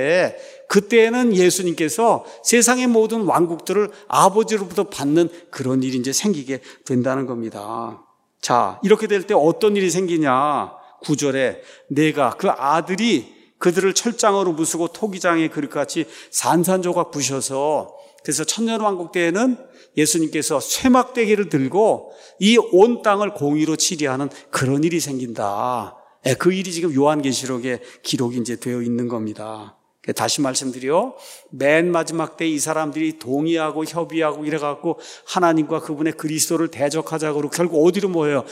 그때에는 예수님께서 세상의 모든 왕국들을 아버지로부터 받는 그런 일이 이제 생기게 된다는 겁니다. 자, 이렇게 될 때 어떤 일이 생기냐? 9절에 내가 그 아들이 그들을 철장으로 부수고 토기장의 그릇같이 산산조각 부셔서, 그래서 천년왕국 때에는 예수님께서 쇠막대기를 들고 이 온 땅을 공의로 치리하는 그런 일이 생긴다. 그 일이 지금 요한계시록에 기록이 이제 되어 있는 겁니다. 다시 말씀드려, 맨 마지막 때 이 사람들이 동의하고 협의하고 이래갖고 하나님과 그분의 그리스도를 대적하자고 결국 어디로 모여요?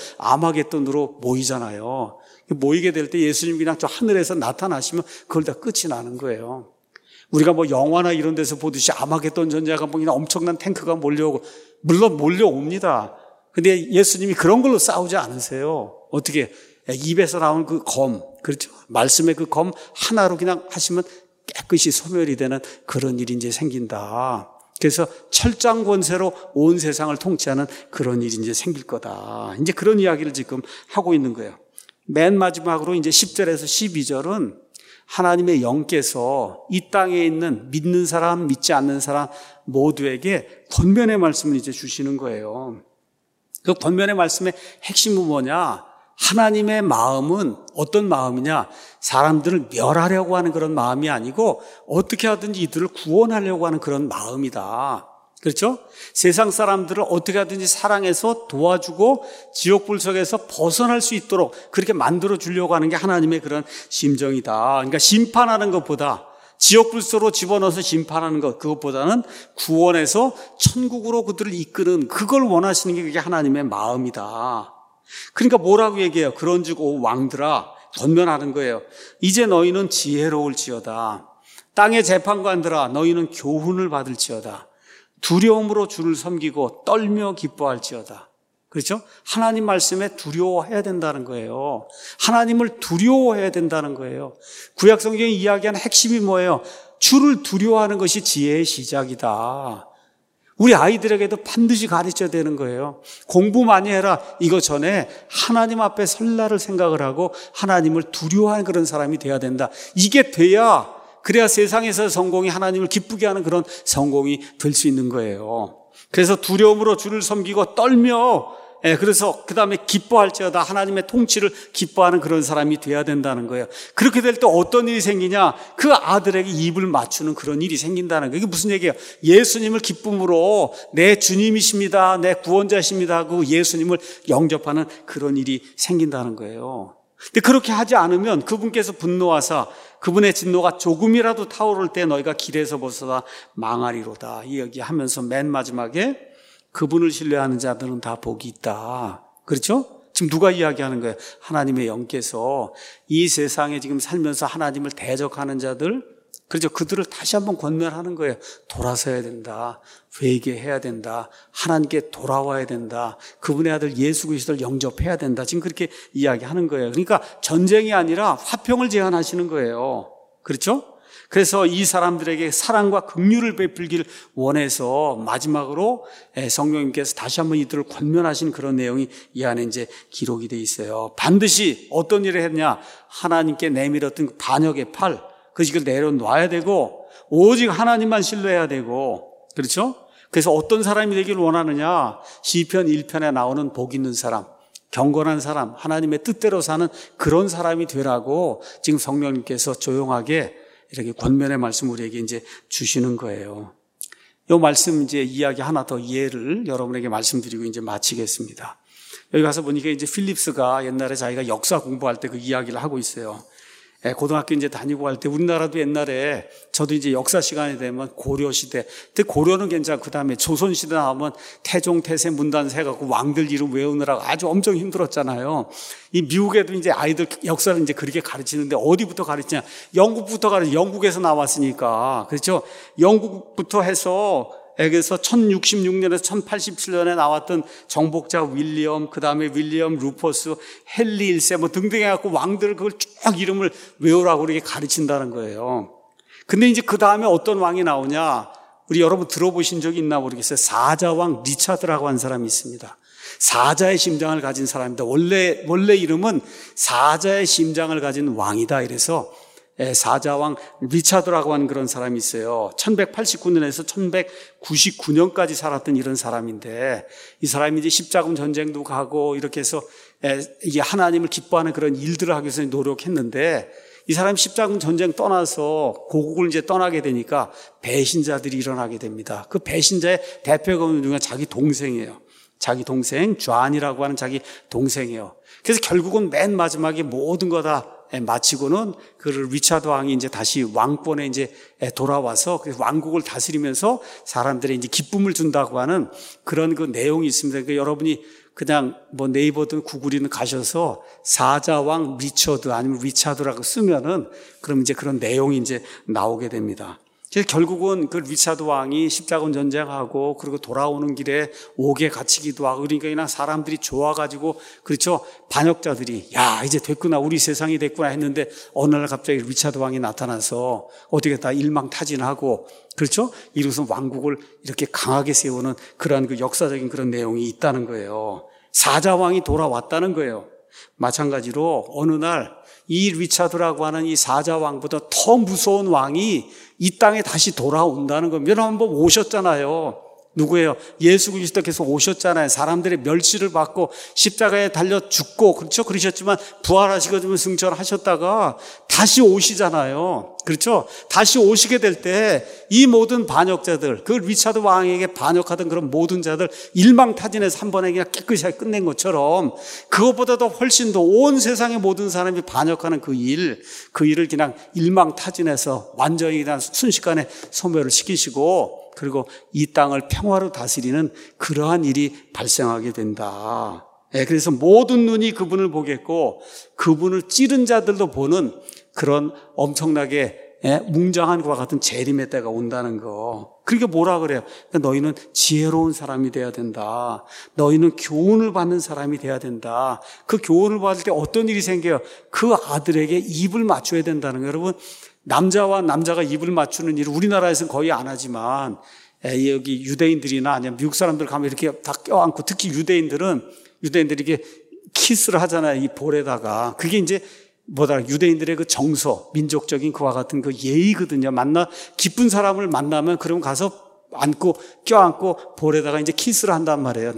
아마겟돈으로 모이잖아요. 모이게 될 때 예수님 그냥 저 하늘에서 나타나시면 그걸 다 끝이 나는 거예요. 우리가 뭐 영화나 이런 데서 보듯이 아마겟돈 전쟁가 뭐 그냥 엄청난 탱크가 몰려오고, 물론 몰려옵니다. 근데 예수님이 그런 걸로 싸우지 않으세요. 어떻게? 입에서 나온 그 검, 그렇죠? 말씀의 그 검 하나로 그냥 하시면 깨끗이 소멸이 되는 그런 일이 이제 생긴다. 그래서 철장 권세로 온 세상을 통치하는 그런 일이 이제 생길 거다. 이제 그런 이야기를 지금 하고 있는 거예요. 맨 마지막으로 이제 10절에서 12절은 하나님의 영께서 이 땅에 있는 믿는 사람, 믿지 않는 사람 모두에게 권면의 말씀을 이제 주시는 거예요. 그 권면의 말씀의 핵심은 뭐냐? 하나님의 마음은 어떤 마음이냐? 사람들을 멸하려고 하는 그런 마음이 아니고 어떻게 하든지 이들을 구원하려고 하는 그런 마음이다. 그렇죠? 세상 사람들을 어떻게 하든지 사랑해서 도와주고 지옥불 속에서 벗어날 수 있도록 그렇게 만들어 주려고 하는 게 하나님의 그런 심정이다. 그러니까 심판하는 것보다, 지옥불 속으로 집어넣어서 심판하는 것, 그것보다는 구원해서 천국으로 그들을 이끄는, 그걸 원하시는 게 그게 하나님의 마음이다. 그러니까 뭐라고 얘기해요? 그런즉 오 왕들아, 권면하는 거예요. 이제 너희는 지혜로울지어다. 땅의 재판관들아, 너희는 교훈을 받을지어다. 두려움으로 주를 섬기고 떨며 기뻐할지어다. 그렇죠? 하나님 말씀에 두려워해야 된다는 거예요. 하나님을 두려워해야 된다는 거예요. 구약 성경이 이야기하는 핵심이 뭐예요? 주를 두려워하는 것이 지혜의 시작이다. 우리 아이들에게도 반드시 가르쳐야 되는 거예요. 공부 많이 해라. 이거 전에 하나님 앞에 설날을 생각을 하고 하나님을 두려워하는 그런 사람이 돼야 된다. 이게 돼야, 그래야 세상에서 성공이 하나님을 기쁘게 하는 그런 성공이 될 수 있는 거예요. 그래서 두려움으로 주를 섬기고 떨며, 그래서 그 다음에 기뻐할지어다, 하나님의 통치를 기뻐하는 그런 사람이 돼야 된다는 거예요. 그렇게 될 때 어떤 일이 생기냐? 그 아들에게 입을 맞추는 그런 일이 생긴다는 거예요. 이게 무슨 얘기예요? 예수님을 기쁨으로 내 주님이십니다, 내 구원자십니다 하고 예수님을 영접하는 그런 일이 생긴다는 거예요. 근데 그렇게 하지 않으면 그분께서 분노하사 그분의 진노가 조금이라도 타오를 때 너희가 길에서 벗어나 망하리로다. 이 얘기하면서 맨 마지막에 그분을 신뢰하는 자들은 다 복이 있다. 그렇죠? 지금 누가 이야기하는 거예요? 하나님의 영께서 이 세상에 지금 살면서 하나님을 대적하는 자들, 그렇죠? 그들을 다시 한번 권면하는 거예요. 돌아서야 된다. 회개해야 된다. 하나님께 돌아와야 된다. 그분의 아들 예수 그리스도를 영접해야 된다. 지금 그렇게 이야기하는 거예요. 그러니까 전쟁이 아니라 화평을 제안하시는 거예요. 그렇죠? 그래서 이 사람들에게 사랑과 긍휼을 베풀기를 원해서 마지막으로 성령님께서 다시 한번 이들을 권면하신 그런 내용이 이 안에 이제 기록이 돼 있어요. 반드시 어떤 일을 했냐? 하나님께 내밀었던 그 반역의 팔, 그것을 내려놔야 되고 오직 하나님만 신뢰해야 되고, 그렇죠? 그래서 어떤 사람이 되기를 원하느냐? 시편 1편에 나오는 복 있는 사람, 경건한 사람, 하나님의 뜻대로 사는 그런 사람이 되라고 지금 성령님께서 조용하게 이렇게 권면의 말씀 우리에게 이제 주시는 거예요. 이 말씀 이제 이야기 하나 더 예를 여러분에게 말씀드리고 이제 마치겠습니다. 여기 가서 보니까 이제 필립스가 옛날에 자기가 역사 공부할 때 그 이야기를 하고 있어요. 고등학교 이제 다니고 할 때 우리나라도 옛날에 저도 이제 역사 시간이 되면 고려 시대, 근데 고려는 괜찮고 그 다음에 조선 시대 나오면 태종, 태세, 문단세 해갖고 왕들 이름 외우느라고 아주 엄청 힘들었잖아요. 이 미국에도 이제 아이들 역사를 이제 그렇게 가르치는데 어디부터 가르치냐? 영국부터 영국에서 나왔으니까. 그렇죠? 영국부터 해서 그래서 1066년에서 1087년에 나왔던 정복자 윌리엄, 그 다음에 윌리엄 루퍼스, 헨리 1세 뭐 등등 해갖고 왕들 그걸 쭉 이름을 외우라고 이렇게 가르친다는 거예요. 근데 이제 그 다음에 어떤 왕이 나오냐? 우리 여러분 들어보신 적이 있나 모르겠어요. 사자왕 리차드라고 하는 사람이 있습니다. 사자의 심장을 가진 사람입니다. 원래 이름은 사자의 심장을 가진 왕이다. 이래서 사자왕 리차드라고 하는 그런 사람이 있어요. 1189년에서 1199년까지 살았던 이런 사람인데, 이 사람이 이제 십자군 전쟁도 가고 이렇게 해서 이게 하나님을 기뻐하는 그런 일들을 하기 위해서 노력했는데, 이 사람이 십자군 전쟁 떠나서 고국을 이제 떠나게 되니까 배신자들이 일어나게 됩니다. 그 배신자의 대표가 누가 자기 동생이에요. 자기 동생 존이라고 하는 자기 동생이에요. 그래서 결국은 맨 마지막에 모든 거 다 마치고는 그 리차드 왕이 이제 다시 왕권에 이제 돌아와서 왕국을 다스리면서 사람들의 이제 기쁨을 준다고 하는 그런 그 내용이 있습니다. 그러니까 여러분이 그냥 뭐 네이버든 구글이든 가셔서 사자왕 리처드 아니면 리차드라고 쓰면은 그럼 이제 그런 내용이 이제 나오게 됩니다. 그래서 결국은 그 리차드 왕이 십자군 전쟁하고 그리고 돌아오는 길에 옥에 갇히기도 하고, 그러니까 그냥 사람들이 좋아가지고, 그렇죠, 반역자들이 야 이제 됐구나, 우리 세상이 됐구나 했는데 어느 날 갑자기 리차드 왕이 나타나서 어떻게 다 일망타진하고, 그렇죠, 이로써 왕국을 이렇게 강하게 세우는 그러한 그 역사적인 그런 내용이 있다는 거예요. 사자왕이 돌아왔다는 거예요. 마찬가지로 어느 날 이 리차드라고 하는 이 사자왕보다 더 무서운 왕이 이 땅에 다시 돌아온다는 겁니다. 여러분 한번 오셨잖아요. 누구예요? 예수 그리스도께서 오셨잖아요. 사람들의 멸시를 받고 십자가에 달려 죽고, 그렇죠? 그러셨지만 부활하시고 승천하셨다가 다시 오시잖아요. 그렇죠? 다시 오시게 될 때 이 모든 반역자들, 그 리차드 왕에게 반역하던 그런 모든 자들 일망타진해서 한 번에 그냥 깨끗이 끝낸 것처럼, 그것보다도 훨씬 더 온 세상의 모든 사람이 반역하는 그 일을 그냥 일망타진해서 완전히 그냥 순식간에 소멸을 시키시고, 그리고 이 땅을 평화로 다스리는 그러한 일이 발생하게 된다. 그래서 모든 눈이 그분을 보겠고 그분을 찌른 자들도 보는 그런 엄청나게 웅장한 것과 같은 재림의 때가 온다는 거. 그러니까 뭐라 그래요? 너희는 지혜로운 사람이 돼야 된다. 너희는 교훈을 받는 사람이 돼야 된다. 그 교훈을 받을 때 어떤 일이 생겨요? 그 아들에게 입을 맞춰야 된다는 거예요. 여러분, 남자와 남자가 입을 맞추는 일을 우리나라에서는 거의 안 하지만, 여기 유대인들이나 아니면 미국 사람들 가면 이렇게 다 껴안고, 특히 유대인들이 이렇게 키스를 하잖아요. 이 볼에다가. 그게 이제 유대인들의 그 정서, 민족적인 그와 같은 그 예의거든요. 기쁜 사람을 만나면 그럼 가서 안고 껴안고 볼에다가 이제 키스를 한단 말이에요.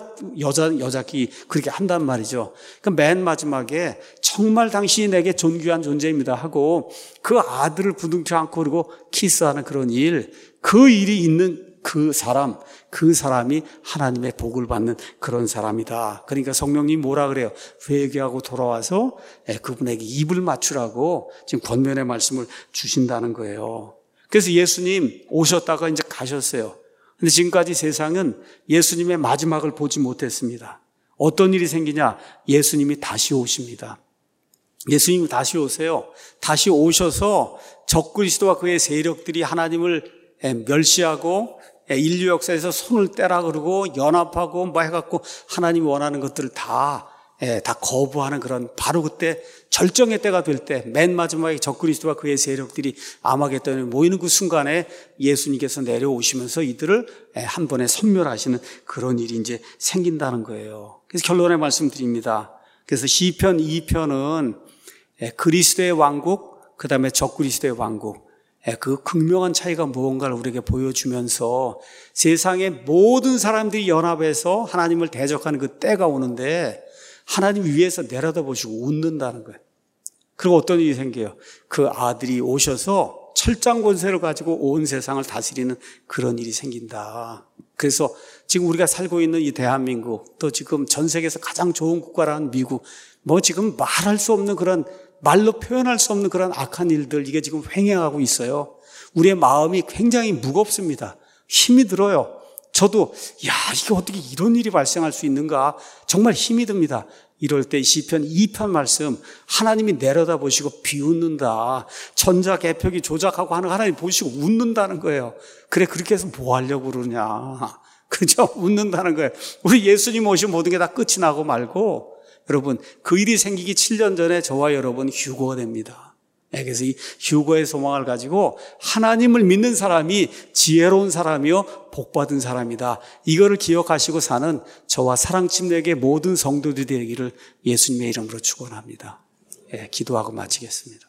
여자끼리 그렇게 한단 말이죠. 그 맨 마지막에 정말 당신이 내게 존귀한 존재입니다 하고 그 아들을 부둥켜 안고 그리고 키스하는 그런 일, 그 일이 있는 그 사람이 하나님의 복을 받는 그런 사람이다. 그러니까 성령님 뭐라 그래요? 회개하고 돌아와서 그분에게 입을 맞추라고 지금 권면의 말씀을 주신다는 거예요. 그래서 예수님 오셨다가 이제 가셨어요. 근데 지금까지 세상은 예수님의 마지막을 보지 못했습니다. 어떤 일이 생기냐? 예수님이 다시 오십니다. 예수님이 다시 오세요. 다시 오셔서 적그리스도와 그의 세력들이 하나님을 멸시하고 인류 역사에서 손을 떼라 그러고 연합하고 뭐 해갖고 하나님이 원하는 것들을 다 거부하는 그런, 바로 그때 절정의 때가 될 때, 맨 마지막에 적그리스도와 그의 세력들이 아마겟돈에 모이는 그 순간에 예수님께서 내려오시면서 이들을 한 번에 섬멸하시는 그런 일이 이제 생긴다는 거예요. 그래서 결론의 말씀드립니다. 그래서 시편 2편은 그리스도의 왕국, 그 다음에 적그리스도의 왕국, 그 극명한 차이가 무언가를 우리에게 보여주면서 세상의 모든 사람들이 연합해서 하나님을 대적하는 그 때가 오는데 하나님 위에서 내려다보시고 웃는다는 거예요. 그리고 어떤 일이 생겨요? 그 아들이 오셔서 철장 권세를 가지고 온 세상을 다스리는 그런 일이 생긴다. 그래서 지금 우리가 살고 있는 이 대한민국, 또 지금 전 세계에서 가장 좋은 국가라는 미국, 뭐 지금 말할 수 없는 그런, 말로 표현할 수 없는 그런 악한 일들, 이게 지금 횡행하고 있어요. 우리의 마음이 굉장히 무겁습니다. 힘이 들어요. 저도 이게 어떻게 이런 일이 발생할 수 있는가 정말 힘이 듭니다. 이럴 때 시편 2편 말씀, 하나님이 내려다보시고 비웃는다. 전자개표기 조작하고 하는 하나님 보시고 웃는다는 거예요. 그래, 그렇게 해서 뭐 하려고 그러냐. 그죠? 웃는다는 거예요. 우리 예수님 오시면 모든 게 다 끝이 나고 말고, 여러분, 그 일이 생기기 7년 전에 저와 여러분 휴거가 됩니다. 그래서 이 휴거의 소망을 가지고 하나님을 믿는 사람이 지혜로운 사람이요 복받은 사람이다. 이거를 기억하시고 사는 저와 사랑침례교회 모든 성도들이 되기를 예수님의 이름으로 축원합니다. 기도하고 마치겠습니다.